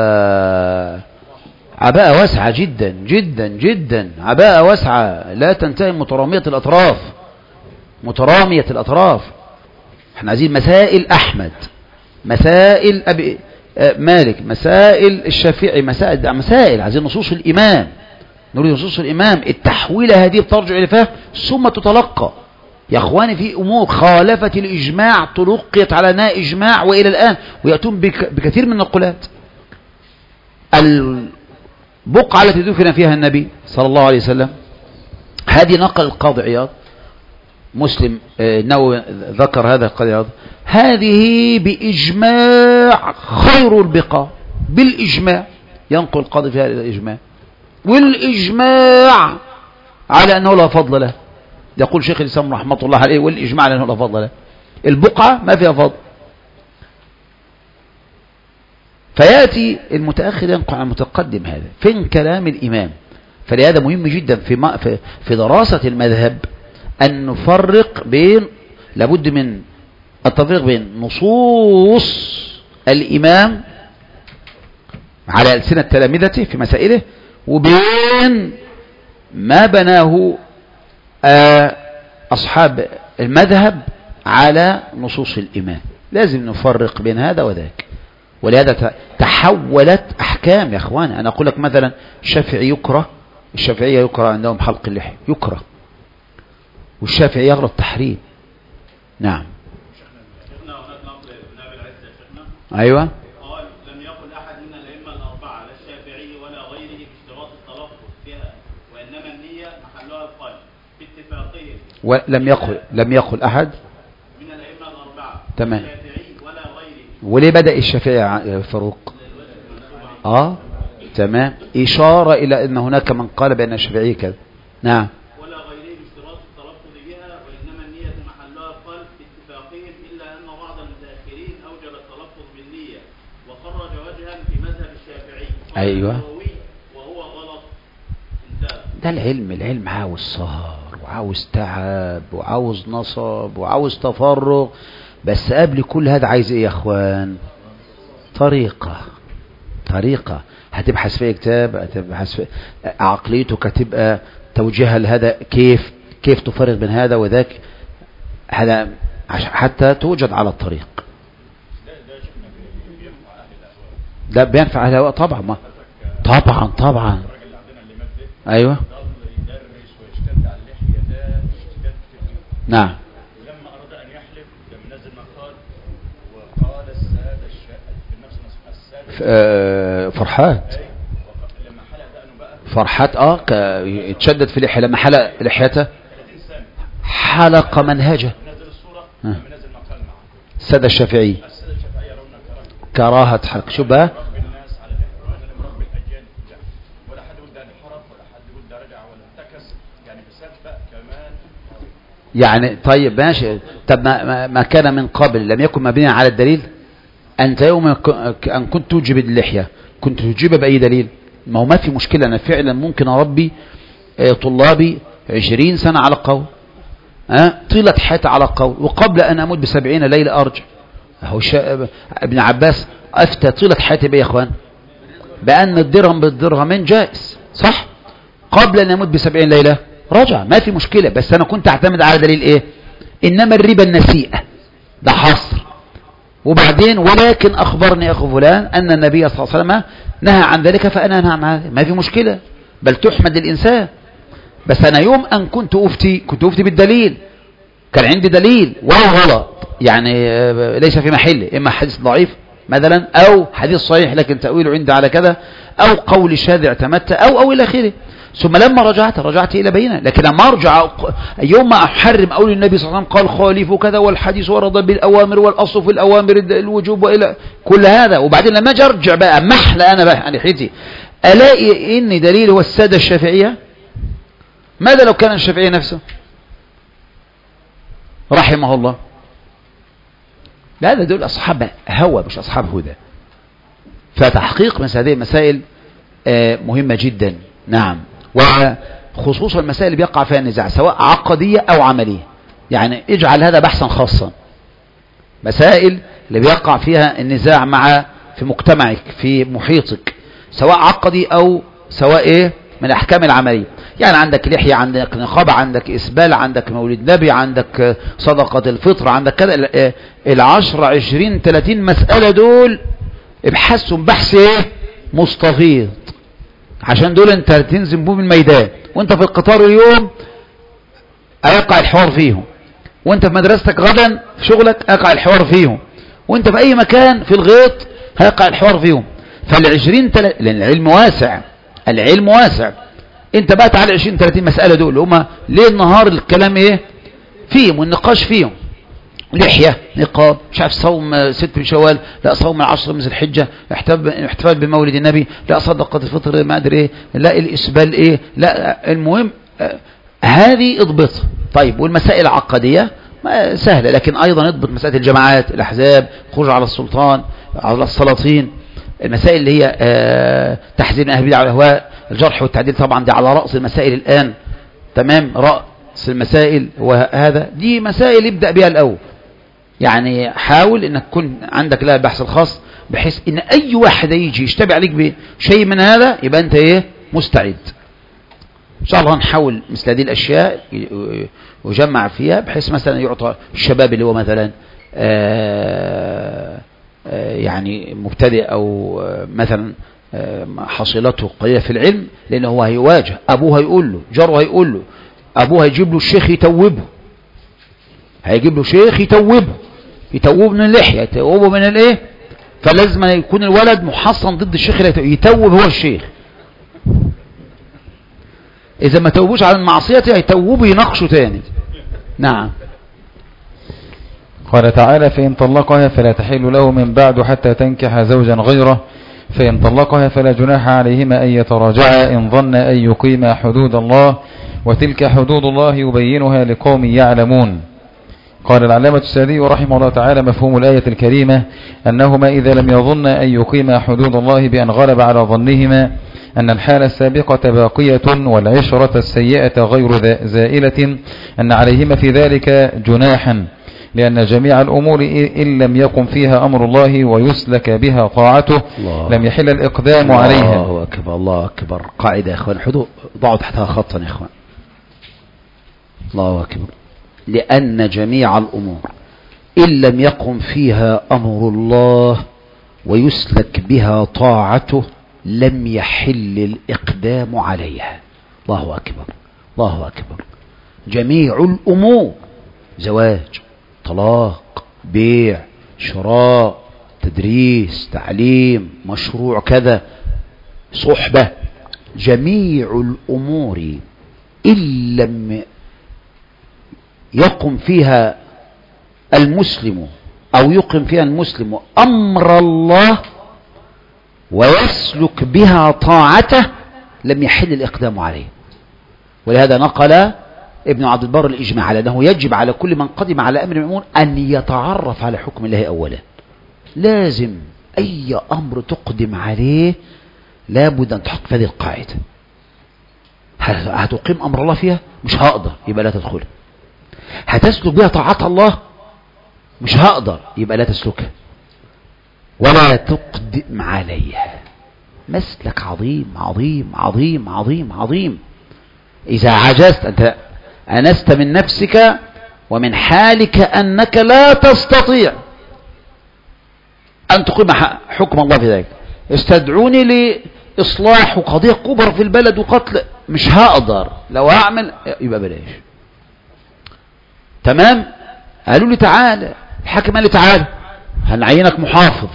Speaker 1: عباءة واسعة جدا جدا جدا، عباءة واسعة لا تنتهي، مترامية الأطراف، مترامية الأطراف. احنا عايزين مسائل أحمد، مسائل أبي مالك، مسائل الشافعي، مسائل مسائل عايزين نصوص الإمام، نريد نصوص الإمام. التحويلة هذه بترجع إلى فهم ثم تتلقى. يا أخواني في أمور خالفت الإجماع تلقيت على أنها إجماع وإلى الآن ويأتون بك بكثير من النقلات. البقعة التي دفن فيها النبي صلى الله عليه وسلم، هذه نقل القاضي عياض، مسلم النووي ذكر هذا القاضي عياض، هذه بإجماع خير البقاع، بالإجماع ينقل القاضي فيها إلى الإجماع، والإجماع على أنه لا فضل له. يقول شيخ الإسلام رحمة الله عليه والإجماع على أنه لا فضل له. البقعة ما فيها فضل. فيأتي المتأخر ينقل عن المتقدم. هذا فين كلام الإمام؟ فلهذا مهم جدا في في دراسة المذهب أن نفرق بين، لابد من التفريق بين نصوص الإمام على ألسنة تلامذته في مسائله، وبين ما بناه أصحاب المذهب على نصوص الإمام. لازم نفرق بين هذا وذاك. ولهذا تحولت أحكام يا أخواني. أنا أقول لك مثلا الشافعي يكره الشافعية يكره عندهم حلق اللحية، يكره، والشافعي يغرى التحريم. نعم.
Speaker 4: شيخنا هناك نقل ابن ابي العز يا شيخنا.
Speaker 1: ايوه.
Speaker 4: قال لم يقل احد من الائمه الاربعه لا الشافعي ولا غيره باشتراط التلفظ بها، وانما النيه محلها القلب باتفاقهم.
Speaker 1: ولم يقل لم يقل احد
Speaker 4: من الائمه الاربعه
Speaker 1: تمام.
Speaker 4: الشافعي ولا غيره.
Speaker 1: وليه بدأ الشافعي يا فاروق؟ اه تمام، اشاره الى ان هناك من قال بان الشافعي كذا. نعم.
Speaker 4: ولا غيره باشتراط التلفظ بها، وانما النيه محلها القلب باتفاقهم، الا ان بعض المتاخرين اوجب التلفظ بالنيه وخرج وجها في مذهب الشافعي.
Speaker 1: ايوه.
Speaker 4: وهو غلط. انتهى.
Speaker 1: ده العلم، العلم عاوز سهر وعاوز تعب وعاوز نصب وعاوز تفرغ، بس قبل كل هذا عايز ايه يا اخوان؟ طريقة، طريقة هتبحث فيها كتاب، هتبحث فيها عقليتك، هتبقى توجيهها لهذا، كيف كيف تفرق بين هذا وذاك، هذا حتى توجد على الطريق. لا بينفع اهل الهواء طبعا، ما طبعا طبعا. ايوه. نعم.
Speaker 5: ولما اراد ان يحلف لم نزل مقال وقال الساده الشاء في نفس الساده
Speaker 1: فرحات.
Speaker 5: لما حلق دقنه بقى
Speaker 1: فرحات اه اتشدد في اللحيه، لما حلق لحيته حلق منهجه.
Speaker 5: نزل الصوره لما نزل مقال معه
Speaker 1: الساده الشافعي
Speaker 5: الساده الشافعيه يرون كراهه
Speaker 1: كراهه حلق. شو بقى؟
Speaker 5: رب الناس على الاحترام، انا مربي الاجيال كلها، ولا حد يقول ده انحرف ولا حد يقول ده رجع ولا انتكس، يعني بسبب كمان
Speaker 1: يعني طيب ماشي. طب ما, ما كان من قبل لم يكن مبنيا على الدليل؟ أنت يوم أن كنت توجب اللحية كنت تجيب بأي دليل؟ ما هو ما في مشكلة، أنا فعلا ممكن أربي طلابي عشرين سنة على قول، أه؟ طيلة حياتي على قول، وقبل أن أموت بسبعين ليلة أرجع. هو ابن عباس أفتى طيلة حياتي بأي يا أخوان؟ بأن الدرهم بالدرهمين جائز، صح؟ قبل أن أموت بسبعين ليلة رجع، ما في مشكلة، بس أنا كنت أعتمد على دليل إيه؟ إنما الربا النسيئة ده حصر. وبعدين ولكن أخبرني أخو فلان أن النبي صلى الله عليه وسلم نهى عن ذلك فأنا أنهى عن هذا، ما في مشكلة، بل تحمد الإنسان. بس أنا يوم أن كنت أفتي كنت أفتي بالدليل، كان عندي دليل ولا غلط، يعني ليس في محله، إما حديث ضعيف مثلا أو حديث صحيح لكن تأويله عندي على كذا، أو قول شاذ اعتمدت أو أو إلى آخره. ثم لما رجعت رجعت إلى بينه، لكن لما أرجع يوم ما أحرم أقول النبي صلى الله عليه وسلم قال خالفوا كذا والحديث ورد بالأوامر والأصل في الأوامر الوجوب وإلى كل هذا، وبعدين لما أجي أرجع بقى محلى أنا بقى عن حيتي ألاقي إن دليل هو السادة الشافعية. ماذا لو كان الشافعي نفسه رحمه الله؟ لا ده دول أصحاب هوى مش أصحاب هدى. فتحقيق مثل هذه المسائل مهمة جدا. نعم. وخصوصا المسائل اللي بيقع فيها النزاع سواء عقدية أو عملية، يعني اجعل هذا بحثا خاصا. مسائل اللي بيقع فيها النزاع مع في مجتمعك في محيطك سواء عقدي أو سواء إيه من الأحكام العملية، يعني عندك لحية، عندك نقاب، عندك إسبال، عندك مولد نبي، عندك صدقة الفطر، عندك كذا، العشر عشرين ثلاثين مسألة دول ابحثهم بحث ايه مستفيض، عشان دول انت تنزم بهم الميدان، وانت في القطار اليوم هيقع الحوار فيهم، وانت في مدرستك غدا في شغلك هيقع الحوار فيهم، وانت في اي مكان في الغيط هيقع الحوار فيهم. فالعشرين تل... لان العلم واسع، العلم واسع، انت بقى تعالى عشرين ثلاثين مسألة دول هما ليل نهار الكلام ايه فيهم والنقاش فيهم. لحية، نقاب، مش عارف صوم ست من شوال، لا صوم العشر من ذي الحجة، احتفال بمولد النبي، لا صدقة الفطر ما ادري ايه، لا الاسبال ايه، لا المهم آه هذه اضبطها. طيب والمسائل العقدية سهلة، لكن ايضا اضبط مسائل الجماعات، الاحزاب، خروج على السلطان، على السلاطين، المسائل اللي هي آه تحزين اهل البدع والاهواء، الجرح والتعديل، طبعا دي على رأس المسائل الان، تمام، رأس المسائل، وهذا دي مسائل ابدأ بها الاول. يعني حاول انك تكون عندك لها البحث الخاص، بحيث ان اي واحد يجي يشتبه عليك بشيء من هذا يبقى انت ايه مستعد. ان شاء الله نحاول مثل هذه الاشياء وجمع فيها، بحيث مثلا يعطى الشباب اللي هو مثلا آآ آآ يعني مبتدئ او مثلا حصيلته قليلة في العلم لأنه هو هيواجه، أبوه هيقول له، جاره هيقول له، أبوه هيجيب له الشيخ يتوبه، هيجيب له شيخ يتوبه، يتوبه من اللحية، يتوبه من الايه، فلازم يكون الولد محصن ضد الشيخ اللي يتوب هو الشيخ. إذا ما توبوش على المعصية هيتوبوا يناقشوا تاني. نعم.
Speaker 2: قال تعالى: فإن طلقها فلا تحل له من بعد حتى تنكح زوجا غيره، فإن طلقها فلا جناح عليهما أن يتراجعا إن ظن أن يقيما حدود الله، وتلك حدود الله يبينها لقوم يعلمون. قال العلامة السعدي رحمه الله تعالى: مفهوم الآية الكريمة أنهما إذا لم يظن أن يقيما حدود الله بأن غلب على ظنهما أن الحال السابقة باقية والعشرة السيئة غير زائلة، أن عليهما في ذلك جناحا، لأن جميع الأمور إن لم يقم فيها أمر الله ويسلك بها طاعته لم يحل الإقدام عليها.
Speaker 1: الله أكبر، الله أكبر. قاعدة يا إخوان، حدود ضعوا تحتها خطا يا إخوان. الله أكبر. لأن جميع الأمور إن لم يقم فيها أمر الله ويسلك بها طاعته لم يحل الإقدام عليها. الله أكبر، الله أكبر. جميع الأمور، زواج، طلاق، بيع، شراء، تدريس، تعليم، مشروع كذا، صحبة، جميع الأمور إن لم يقم فيها المسلم أو يقم فيها المسلم أمر الله ويسلك بها طاعته لم يحل الإقدام عليه. ولهذا نقل ابن عبد البر الإجماع على أنه يجب على كل من قدم على أمر من الأمور أن يتعرف على حكم الله أولا. لازم أي أمر تقدم عليه لابد أن تحط في هذه القاعدة. هتقيم أمر الله فيها؟ مش هقدر، يبقى لا تدخل. هتسلك بها طاعات الله؟ مش هقدر، يبقى لا تسلكها ولا تقدم عليها. مسلك عظيم عظيم عظيم عظيم عظيم. إذا عجزت، أنت أنست من نفسك ومن حالك أنك لا تستطيع أن تقيم حكم الله في ذلك، استدعوني لإصلاح وقضية كبرى في البلد وقتل، مش هقدر، لو أعمل يبقى بلاش. تمام؟ قالوا لي تعالى، الحاكم قال لي تعالى هنعينك محافظ.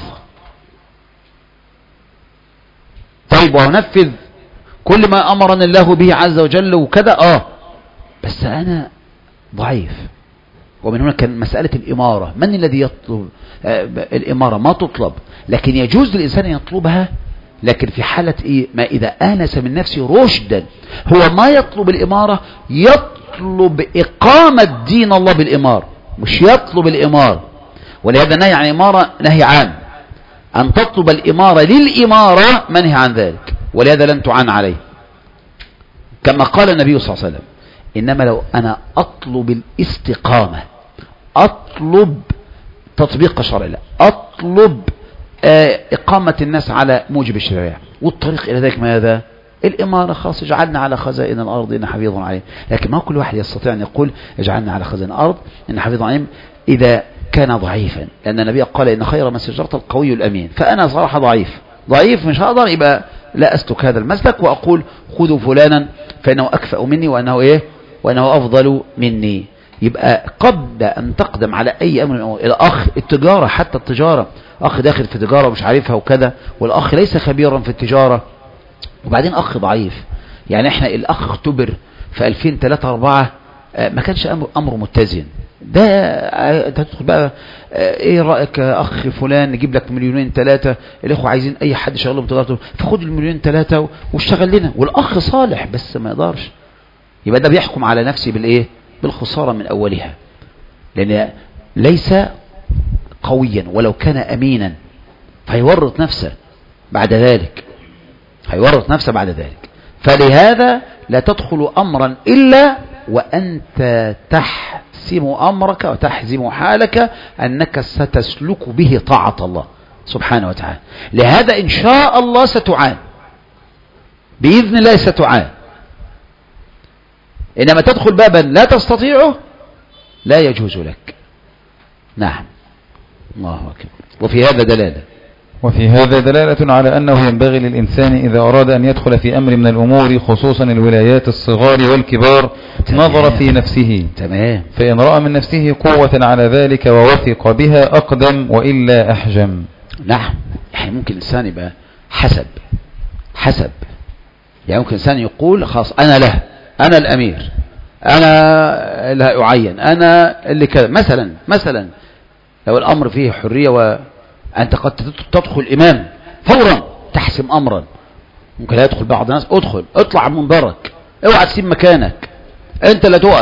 Speaker 1: طيب وهنفذ كل ما أمرنا الله به عز وجل وكذا، آه بس أنا ضعيف. ومن هنا كان مسألة الإمارة، من الذي يطلب آه الإمارة؟ ما تطلب، لكن يجوز للإنسان أن يطلبها، لكن في حالة إيه؟ ما إذا آنس من نفسه رشدا. هو ما يطلب الإمارة، يطلب إقامة دين الله بالإمارة، مش يطلب الإمارة. ولهذا نهي عن الإمارة نهي عام، أن تطلب الإمارة للإمارة منهي عن ذلك، ولهذا لن تعان عليه. كما قال النبي صلى الله عليه وسلم: إنما لو أنا أطلب الاستقامة، أطلب تطبيق شرع الله، أطلب آه إقامة الناس على موجب الشريعة، والطريق إلى ذلك ماذا؟ الإمارة. خاص اجعلنا على خزائن الأرض إن حفيظ عليم. لكن ما كل واحد يستطيع أن يقول اجعلنا على خزائن الأرض إن حفيظ عليم إذا كان ضعيفا، لأن النبي قال إن خير من استجرت القوي الأمين. فأنا صراحة ضعيف ضعيف مش هقدر، يبقى لا أسلك هذا المسلك وأقول خذوا فلانا فإنه أكفأ مني وأنه إيه وأنه أفضل مني. يبقى قبل أن تقدم على أي أمر من الأمور، الأخ التجارة، حتى التجارة، أخ داخل في تجارة ومش عارفها وكذا، والأخ ليس خبيرا في التجارة، وبعدين أخ ضعيف. يعني إحنا الأخ اختبر في ألفين وثلاثة أربعة ما كانش أمر, أمر متزن. ده انت تدخل بقى ايه رأيك يا اخ فلان نجيب لك مليونين ثلاثة، الاخوة عايزين اي حد يشغلهم تجارته، فخد المليونين ثلاثة واشتغل لنا، والاخ صالح بس ما يقدرش، يبقى ده بيحكم على نفسه بالايه؟ بالخسارة من اولها، لان ليس قويا ولو كان امينا، فيورط نفسه بعد ذلك هيورط نفسه بعد ذلك. فلهذا لا تدخل امرا الا وانت تحسم امرك وتحزم حالك انك ستسلك به طاعة الله سبحانه وتعالى. لهذا ان شاء الله ستعان، باذن الله ستعان. انما تدخل بابا لا تستطيعه لا يجوز لك. نعم، الله اكبر. وفي هذا دلالة
Speaker 2: وفي هذا دلالة على أنه ينبغي للإنسان إذا أراد أن يدخل في أمر من الأمور خصوصا الولايات الصغار والكبار نظر في نفسه.
Speaker 1: تمام.
Speaker 2: فإن رأى من نفسه قوة على ذلك ووثق بها أقدم وإلا أحجم.
Speaker 1: نعم. يعني ممكن الإنسان يبقى حسب حسب يعني ممكن الإنسان يقول خلاص أنا له، أنا الأمير، أنا لا أعين، أنا اللي كذا. مثلا مثلا لو الأمر فيه حرية وأنت قد تدخل إمام فورا تحسم أمرا، ممكن لا يدخل بعض الناس، ادخل اطلع من منبرك، اوعى تسيب مكانك، أنت لا تقف.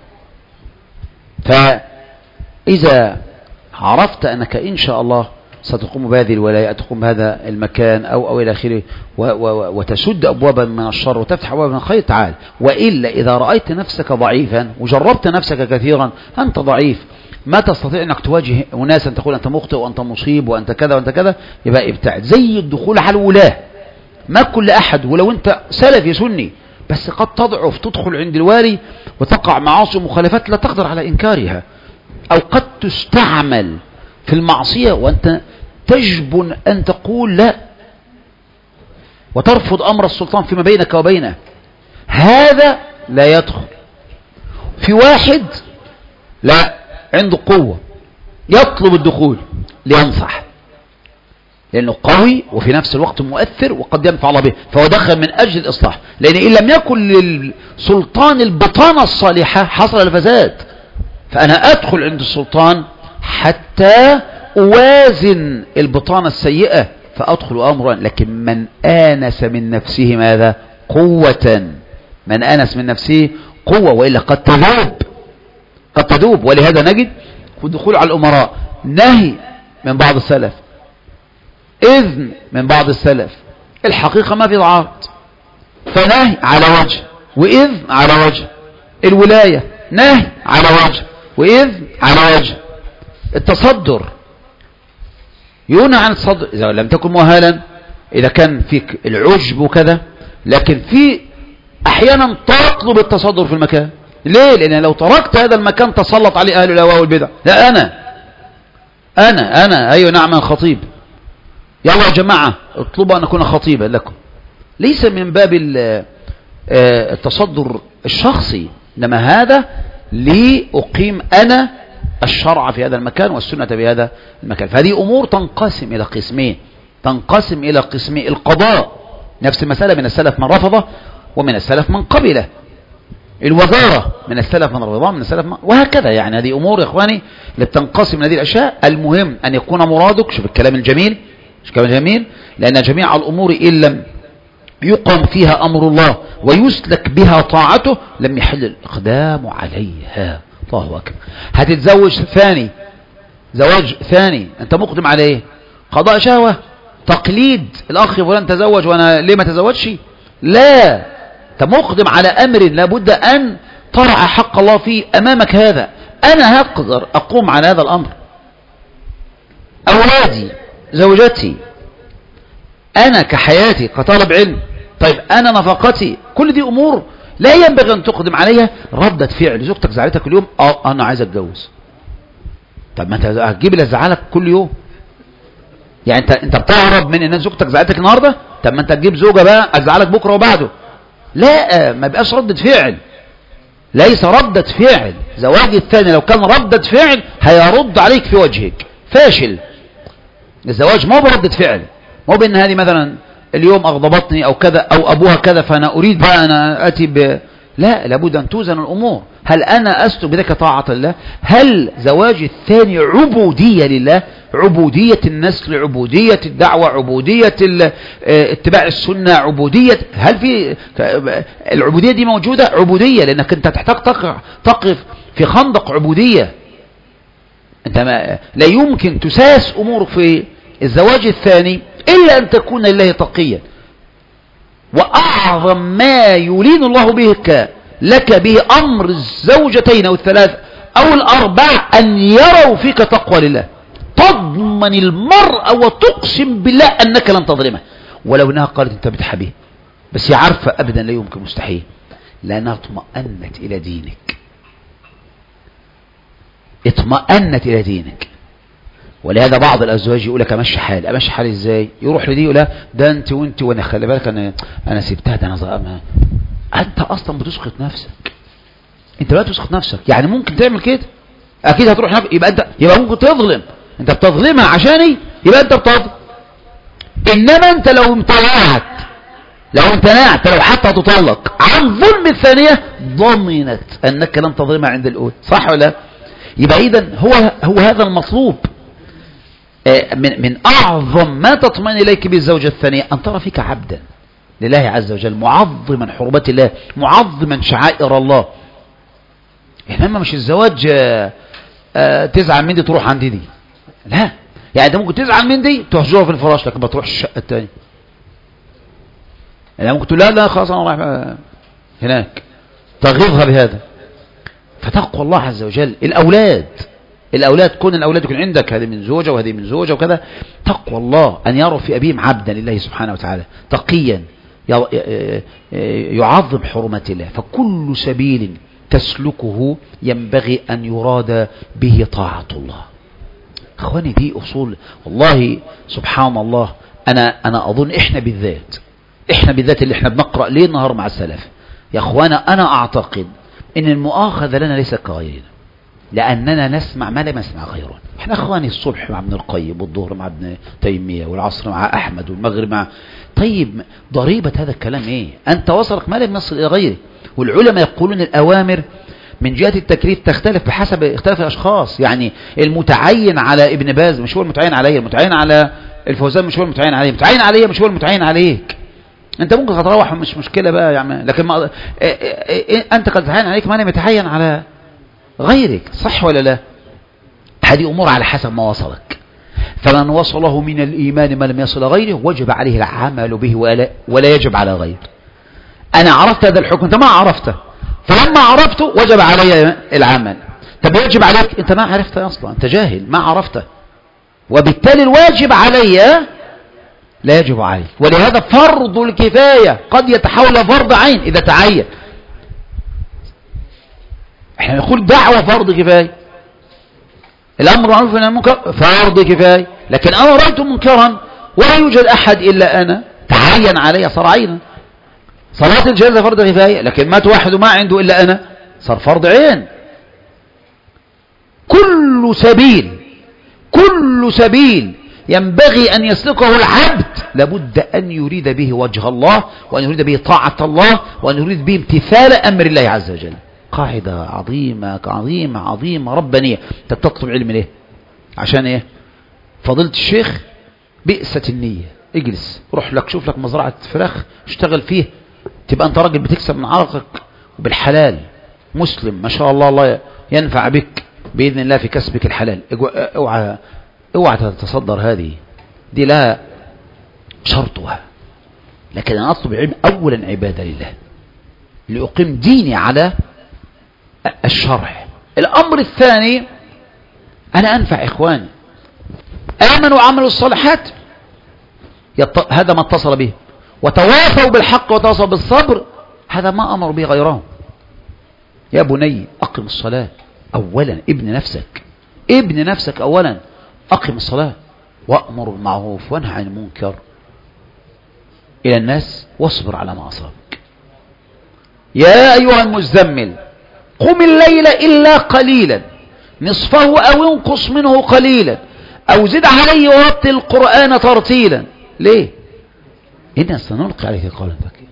Speaker 1: فإذا عرفت أنك إن شاء الله ستقوم بهذه الولاية، تقوم بهذا المكان أو أو إلى آخره، وتسد أبوابا من الشر وتفتح أبوابا من الخير، تعال. وإلا إذا رأيت نفسك ضعيفا وجربت نفسك كثيرا، أنت ضعيف ما تستطيع أنك تواجه أناسا تقول أنت مخطئ وأنت مصيب وأنت كذا وأنت كذا، يبقى ابتعد. زي الدخول على الولاة، ما كل أحد، ولو أنت سلفي سني بس قد تضعف تدخل عند الوالي وتقع معاصي ومخالفات لا تقدر على إنكارها، أو قد تستعمل في المعصية وأنت تجبن أن تقول لا وترفض أمر السلطان فيما بينك وبينه، هذا لا يدخل. في واحد لا عنده قوة يطلب الدخول لينصح لأنه قوي وفي نفس الوقت مؤثر وقد ينفع الله به، فهو دخل من أجل الإصلاح. لأن إن لم يكن للسلطان البطانة الصالحة حصل الفساد. فأنا أدخل عند السلطان حتى أوازن البطانة السيئة فأدخل أمرا. لكن من آنس من نفسه ماذا؟ قوة. من آنس من نفسه قوة، وإلا قد تذوب قد تذوب. ولهذا نجد في الدخول على الأمراء نهي من بعض السلف، إذن من بعض السلف، الحقيقة ما في ضعات، فنهي على وجه وإذن على وجه. الولاية نهي على وجه وإذن على وجه. التصدر ينهى عن التصدر إذا لم تكن مؤهلا، إذا كان فيك العجب وكذا. لكن في أحيانا تطلب التصدر في المكان. ليه؟ لأن لو تركت هذا المكان تسلط عليه أهل الأهواء والبدع. لا أنا أنا أنا أيوة نعم الخطيب، يلا يا جماعة اطلبوا أن أكون خطيبا لكم. ليس من باب التصدر الشخصي، إنما هذا لأقيم أنا الشرع في هذا المكان والسنة في هذا المكان. فهذه أمور تنقسم إلى قسمين، تنقسم إلى قسمين. القضاء نفس المسألة، من السلف من رفضه ومن السلف من قبله. الوزارة من السلف من رفضه من السلف من... وهكذا. يعني هذه أمور يا إخواني اللي بتنقسم من هذه الأشياء. المهم أن يكون مرادك، شوف الكلام الجميل، شوف الكلام الجميل، لأن جميع الأمور إن لم يقم فيها أمر الله ويسلك بها طاعته لم يحل الإقدام عليها. الله أكبر. هتتزوج ثاني، زواج ثاني، أنت مقدم على إيه؟ قضاء شهوة، تقليد الأخ فلان تزوج وأنا ليه ما تزوجش؟ لا، أنت مقدم على أمر لابد أن ترعى حق الله فيه. أمامك هذا، أنا هقدر أقوم على هذا الأمر، أولادي، زوجتي، أنا كحياتي كطالب علم، طيب أنا نفقتي، كل دي أمور لا ينبغي أن تقدم عليها ردة فعل. زوجتك زعلتك كل يوم، اه أنا عايز أتجوز. طب ما أنت هتجيب اللي زعلك كل يوم؟ يعني أنت أنت بتهرب من إن زوجتك زعلتك النهارده؟ طب ما أنت تجيب زوجة بقى أزعلك بكرة وبعده. لا، ما بقاش ردة فعل، ليس ردة فعل. زواج الثاني لو كان ردة فعل هيرد عليك في وجهك، فاشل. الزواج ما هو بردة فعل، ما هو بأن هذه مثلا اليوم أغضبتني أو كذا أو أبوها كذا فأنا أريد بقى أنا أتي ب... لا، لابد أن توزن الأمور. هل أنا أسلك بذلك طاعة لله؟ هل زواج الثاني عبودية لله؟ عبودية النسل، عبودية الدعوة، عبودية اتباع السنة، عبودية، هل في العبودية دي موجودة؟ عبودية، لأنك أنت تحتاج تقف في خندق عبودية. أنت ما لا يمكن تساس أمورك في الزواج الثاني إلا أن تكون لله تقيا. وأعظم ما يلين الله بك لك به أمر الزوجتين أو الثلاث أو الأربع أن يروا فيك تقوى لله، تضمن المرأة وتقسم بالله أنك لن تظلمها ولو أنها قالت أنت بتحبيه، بس هي عارفة أبدا لا يمكن، مستحيل، لأنها اطمأنت إلى دينك، اطمأنت إلى دينك. ولهذا بعض الازواج يقول لك امشي حالي. امشي حالي ازاي؟ يروح لدي يقول لها ده انت وانت وانا خلي بالك انا انا سبتها ده انا ظلمها. انت اصلا بتسقط نفسك. انت لا تسقط نفسك، يعني ممكن تعمل كده اكيد هتروح هناك، يبقى انت يبقى ممكن تظلم. انت بتظلمها عشاني يبقى انت بتظلم. انما انت لو امتنعت لو امتنعت لو حتى تطلق عن ظلم الثانية ضمنت انك لن تظلمها عند الاولى. صح ولا؟ يبقى اذا هو هو هذا المطلوب. من من اعظم ما تطمئن اليك بالزوجة الثانية ان ترى فيك عبدا لله عز وجل، معظما حرمات الله، معظما شعائر الله. انما مش الزواج آآ آآ تزعل من دي تروح عند دي، لا. يعني انت ممكن تزعل من دي تهجرها في الفراش لكن ما تروحش الشقه الثانيه. يعني ممكن تقول لا لا خلاص انا رايح هناك، تغيظها بهذا. فتقوى الله عز وجل. الاولاد الاولاد كون الاولاد يكون عندك هذه من زوجه وهذه من زوجه وكذا، تقوى الله ان يروا في ابيهم عبدا لله سبحانه وتعالى تقيا يعظم حرمات الله. فكل سبيل تسلكه ينبغي أن يراد به طاعة الله. أخواني دي أصول والله سبحان الله. أنا أنا أظن إحنا بالذات إحنا بالذات اللي إحنا بنقرأ ليل نهار مع السلف يا أخوانا، أنا أعتقد إن المؤاخذة لنا ليس كغيرنا، لأننا نسمع ما لم يسمع غيرنا. إحنا أخواني الصبح مع ابن القيم، والظهر مع ابن تيمية، والعصر مع أحمد، والمغرب مع. طيب ضريبة هذا الكلام إيه؟ أنت وصلك ما لم يصل إلى غيره. والعلماء يقولون الأوامر من جهة التكليف تختلف بحسب اختلاف الأشخاص. يعني المتعين على ابن باز مش هو المتعين علي، المتعين على الفوزان مش هو المتعين عليه، المتعين علي مش هو المتعين عليك. أنت ممكن تتروح مش مشكلة بقى يعني، لكن ما... أنت قد تتعين عليك ما لم يتعين على غيرك. صح ولا لا؟ هذه أمور على حسب ما وصلك. فمن وصله من الإيمان ما لم يصل غيره وجب عليه العمل به ولا, ولا يجب على غيره. أنا عرفت هذا الحكم، أنت ما عرفته، فلما عرفته وجب علي العمل. طب يجب عليك، أنت ما عرفته أصلا، أنت جاهل ما عرفته، وبالتالي الواجب علي لا يجب عليك. ولهذا فرض الكفاية قد يتحول فرض عين إذا تعين. احنا نقول دعوة فرض كفاية، الأمر معروف والنهي عن المنكر فرض كفاية، لكن أنا رأيت منكرا ولا يوجد أحد إلا أنا تعين علي صار عينا. صلاة الجنازة فرض كفاية، لكن مات واحد وما عنده إلا أنا صار فرض عين. كل سبيل كل سبيل ينبغي أن يسلكه العبد لابد أن يريد به وجه الله، وأن يريد به طاعة الله، وأن يريد به امتثال أمر الله عز وجل. قاعدة عظيمة عظيمة عظيمة ربانية. انت تطلب علم ليه؟ عشان ايه؟ فضيلة الشيخ بئست النية، اجلس روح لك شوف لك مزرعة فراخ اشتغل فيه، تبقى انت راجل بتكسب من عرقك وبالحلال، مسلم ما شاء الله، الله ينفع بك بإذن الله في كسبك الحلال. اوعى اوعى تتصدر هذه، دي لا شرطها. لكن انا اطلب علم اولا عبادة لله لأقيم ديني على الشرع. الأمر الثاني أنا أنفع إخواني آمنوا وعملوا الصالحات، يط... هذا ما اتصل به، وتواصوا بالحق وتواصوا بالصبر، هذا ما أمر به غيرهم. يا بني أقم الصلاة أولا، ابن نفسك ابن نفسك أولا، أقم الصلاة وأمر بالمعروف وانهى عن المنكر إلى الناس واصبر على ما أصابك. يا أيها المزمل قم الليل إلا قليلا نصفه أو انقص منه قليلا أو زد عليه ورتل القرآن ترتيلا. ليه؟ إنا سنلقي عليك قولا ثقيلا.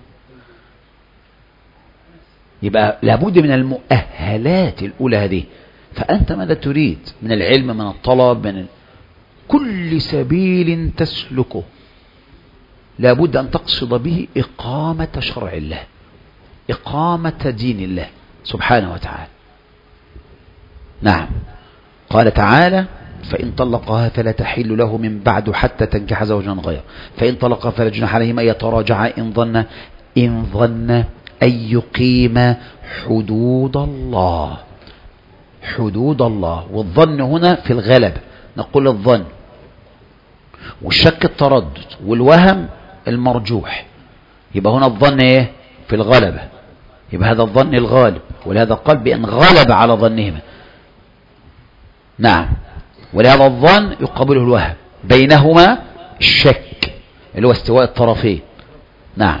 Speaker 1: يبقى لابد من المؤهلات الأولى هذه. فأنت ماذا تريد من العلم، من الطلب، من كل سبيل تسلكه لابد أن تقصد به إقامة شرع الله، إقامة دين الله سبحانه وتعالى. نعم، قال تعالى فإن طلقها فلا تحل له من بعد حتى تنكح زوجا غيره، فإن طلقها فلا جناح عليهما أن يتراجعا إن ظن إن ظن أن يقيم حدود الله. حدود الله، والظن هنا في الغلب، نقول الظن، والشك التردد، والوهم المرجوح. يبقى هنا الظن ايه؟ في الغلبة، يبقى هذا الظن الغالب، ولهذا قال بأن غلب على ظنهما. نعم، ولهذا الظن يقابله الوهم، بينهما الشك اللي هو استواء الطرفين. نعم.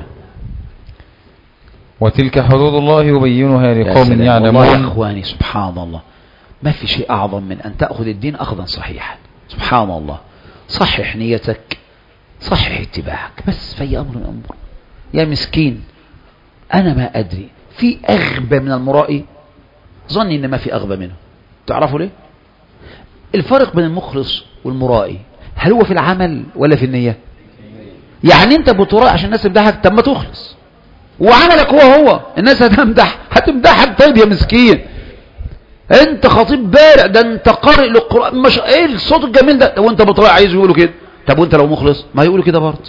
Speaker 2: وتلك حدود الله يبينها لقوم يعلمون.
Speaker 1: والله يا اخواني سبحان الله، ما في شيء اعظم من ان تأخذ الدين اخذا صحيحا. سبحان الله. صحح نيتك، صحح اتباعك، بس في امر من امور. يا مسكين انا ما ادري، في اغبى من المرائي؟ ظني ان ما في اغبى منه. تعرفوا ليه؟ الفرق بين المخلص والمرائي هل هو في العمل ولا في النية؟ يعني انت بترائي عشان الناس تمدحك، طب ما تخلص وعملك هو هو الناس هتمدح هتمدحك. طيب يا مسكين انت خطيب بارع، ده انت قارئ للقرآن، مش ايه الصوت الجميل ده، وانت بترائي عايز يقولوا كده. طب وانت لو مخلص ما يقولوا كده برضه.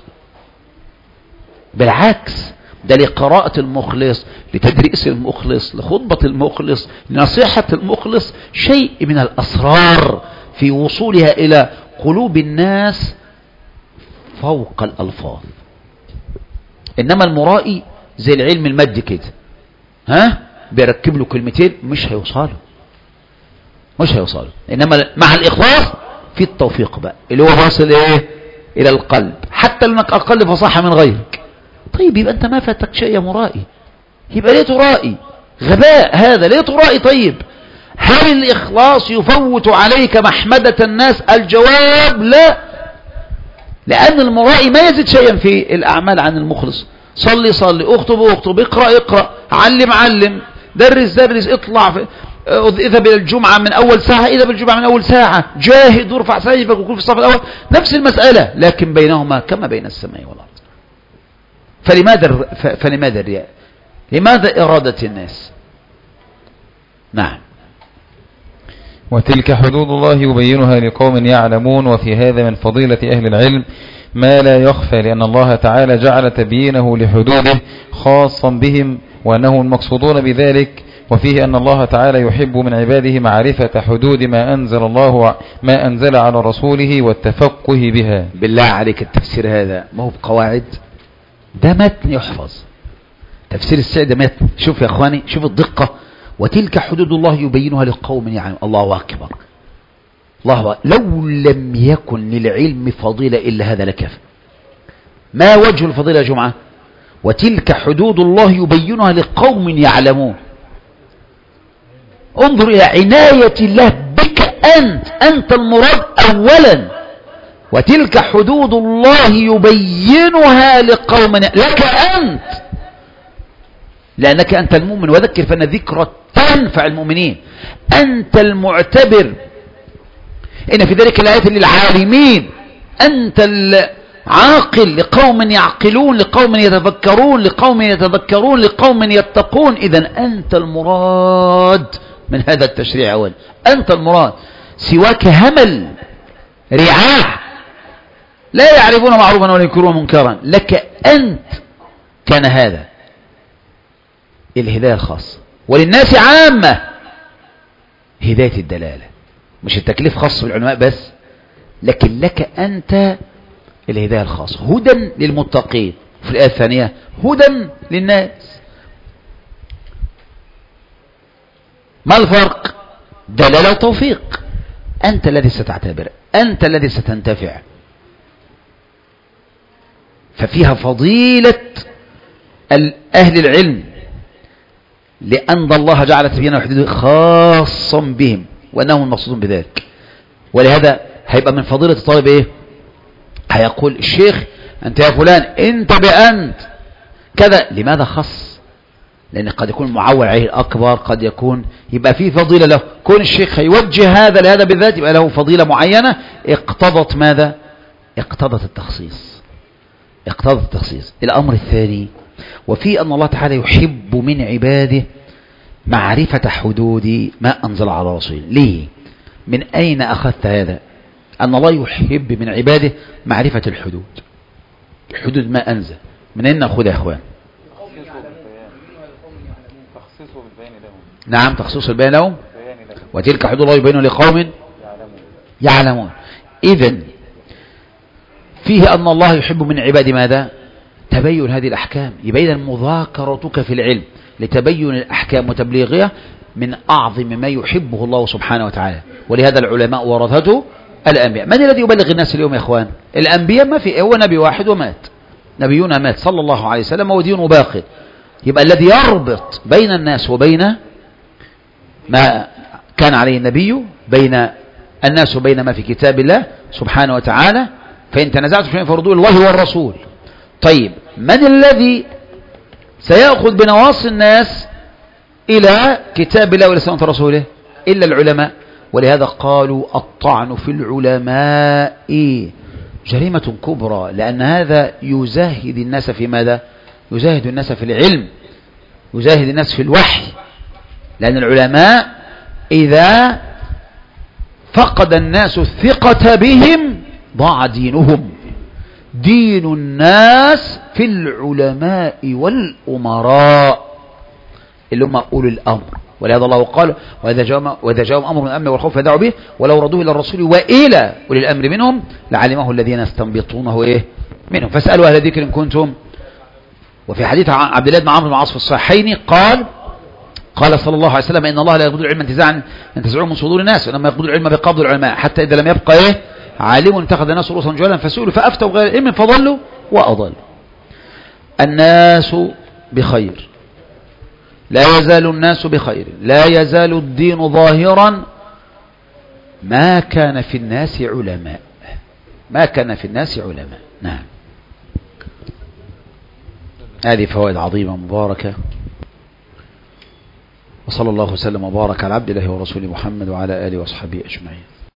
Speaker 1: بالعكس، ده لقراءة المخلص، لتدريس المخلص، لخطبة المخلص، لنصيحة المخلص، شيء من الأسرار في وصولها إلى قلوب الناس فوق الألفاظ. إنما المرائي زي العلم المادي كده، ها بيركب له كلمتين مش هيوصلوا مش هيوصلوا إنما مع الإخلاص في التوفيق بقى اللي هو واصل إيه إلى القلب، حتى لأنك أقل فصاحة من غيرك. طيب يبقى أنت ما فاتك شيء يا مرائي، يبقى ليه ترائي؟ غباء هذا، ليه ترائي؟ طيب هل الإخلاص يفوت عليك محمدة الناس؟ الجواب لا، لأن المرائي ما يزيد شيئا في الأعمال عن المخلص. صلي صلي، اخطب اخطب، اقرأ اقرأ، علم علم، درس درس، اطلع في اذهب إلى الجمعة من أول ساعة، اذهب الجمعة من أول ساعة، جاهد وارفع سيفك وكن في الصف الأول، نفس المسألة، لكن بينهما كما بين السماء والأرض. فلماذا فلماذا الرياء؟ لماذا إرادة الناس؟ نعم.
Speaker 2: وتلك حدود الله يبينها لقوم يعلمون. وفي هذا من فضيلة أهل العلم ما لا يخفى، لأن الله تعالى جعل تبيينه لحدوده خاصا بهم وأنهم المقصودون بذلك. وفيه أن الله تعالى يحب من عباده معرفة حدود ما أنزل الله ما أنزل على رسوله والتفقه بها.
Speaker 1: بالله عليك التفسير هذا ما هو بقواعد، ده متن يحفظ. تفسير السعدي متن. شوف يا أخواني، شوف الدقة. وتلك حدود الله يبينها لقوم يعلمون. الله أكبر، الله أكبر. لو لم يكن للعلم فضيلة إلا هذا لكفى. ما وجه الفضيلة يا جمعة؟ وتلك حدود الله يبينها لقوم يعلمون. انظر إلى عناية الله بك أنت، أنت المراد أولا. وتلك حدود الله يبينها لقوم لك أنت، لأنك أنت المؤمن، وذكر فإن الذكرى تنفع المؤمنين. أنت المعتبر، إن في ذلك الآيات للعالمين. أنت العاقل لقوم يعقلون، لقوم يتفكرون، لقوم يتذكرون، لقوم يتقون. إذن أنت المراد من هذا التشريع أولا، أنت المراد. سواك همل رعاع لا يعرفون معروفا ولا ينكرون منكرا. لك أنت كان هذا الهداية الخاصة، وللناس عامة هداية الدلالة، مش التكليف خاص بالعلماء بس، لكن لك أنت الهداية الخاصة. هدى للمتقين، في الآية الثانية هدى للناس. ما الفرق؟ دلالة وتوفيق. أنت الذي ستعتبر، أنت الذي ستنتفع. ففيها فضيلة أهل العلم، لأن الله جعل تبيينه وحدوده خاصا بهم وأنهم المقصودون بذلك. ولهذا هيبقى من فضيلة الطالب إيه؟ هيقول الشيخ أنت يا فلان أنت بأنت كذا. لماذا خص؟ لأن قد يكون معول عليه الأكبر، قد يكون يبقى فيه فضيلة له. كون الشيخ يوجه هذا لهذا بالذات يبقى له فضيلة معينة اقتضت ماذا؟ اقتضت التخصيص، اقتضت التخصيص. الأمر الثاني، وفي أن الله تعالى يحب من عباده معرفة حدود ما أنزل على رسوله. ليه؟ من أين أخذت هذا؟ أن الله يحب من عباده معرفة الحدود، حدود ما أنزل. من أين نأخذ يا أخوان؟ نعم، تخصيص البيان لهم. وتلك حدود الله يبينها لقوم يعلمون. إذن فيه أن الله يحب من عباده ماذا؟ تبين هذه الأحكام. يبين مذاكرتك في العلم لتبين الأحكام وتبليغها من أعظم ما يحبه الله سبحانه وتعالى. ولهذا العلماء ورثته الأنبياء. من الذي يبلغ الناس اليوم يا إخوان؟ الأنبياء ما في، هو نبي واحد ومات، نبينا مات صلى الله عليه وسلم ودينه باق. يبقى الذي يربط بين الناس وبين ما كان عليه النبي، بين الناس وبين ما في كتاب الله سبحانه وتعالى، فإن تنازعتم شيئا فردوه الله والرسول. طيب من الذي سيأخذ بنواصي الناس إلى كتاب الله وإلى سنة رسوله؟ إلا العلماء. ولهذا قالوا الطعن في العلماء جريمة كبرى، لأن هذا يزاهد الناس في ماذا؟ يزاهد الناس في العلم، يزاهد الناس في الوحي. لأن العلماء إذا فقد الناس الثقة بهم ضاع دينهم. دين الناس في العلماء والأمراء اللي هم أولي الأمر. ولهذا الله قال وإذا جاءهم وإذا جاءهم أمر من الأمن والخوف فدعوا به ولو ردوه إلى الرسول وإلى أولي الأمر منهم لعلمه الذين يستنبطونه إيه منهم فاسألوا أهل الذكر إن كنتم. وفي حديث عبد الله بن عمرو بن العاص في الصحيحين قال قال صلى الله عليه وسلم إن الله لا يقبض العلم انتزاعا ينتزعه من صدور الناس، وإنما يقبض العلم بقبض العلماء حتى إذا لم يبقى إيه عالم اتخذ الناس رؤوسا جهلا فسئلوا فأفتوا بغير علم فضلوا وأضلوا. الناس بخير، لا يزال الناس بخير، لا يزال الدين ظاهرا ما كان في الناس علماء، ما كان في الناس علماء. نعم، هذه فوائد عظيمة مباركة. وصلى الله وسلم وبارك على عبد الله ورسوله محمد وعلى آله وصحبه أجمعين.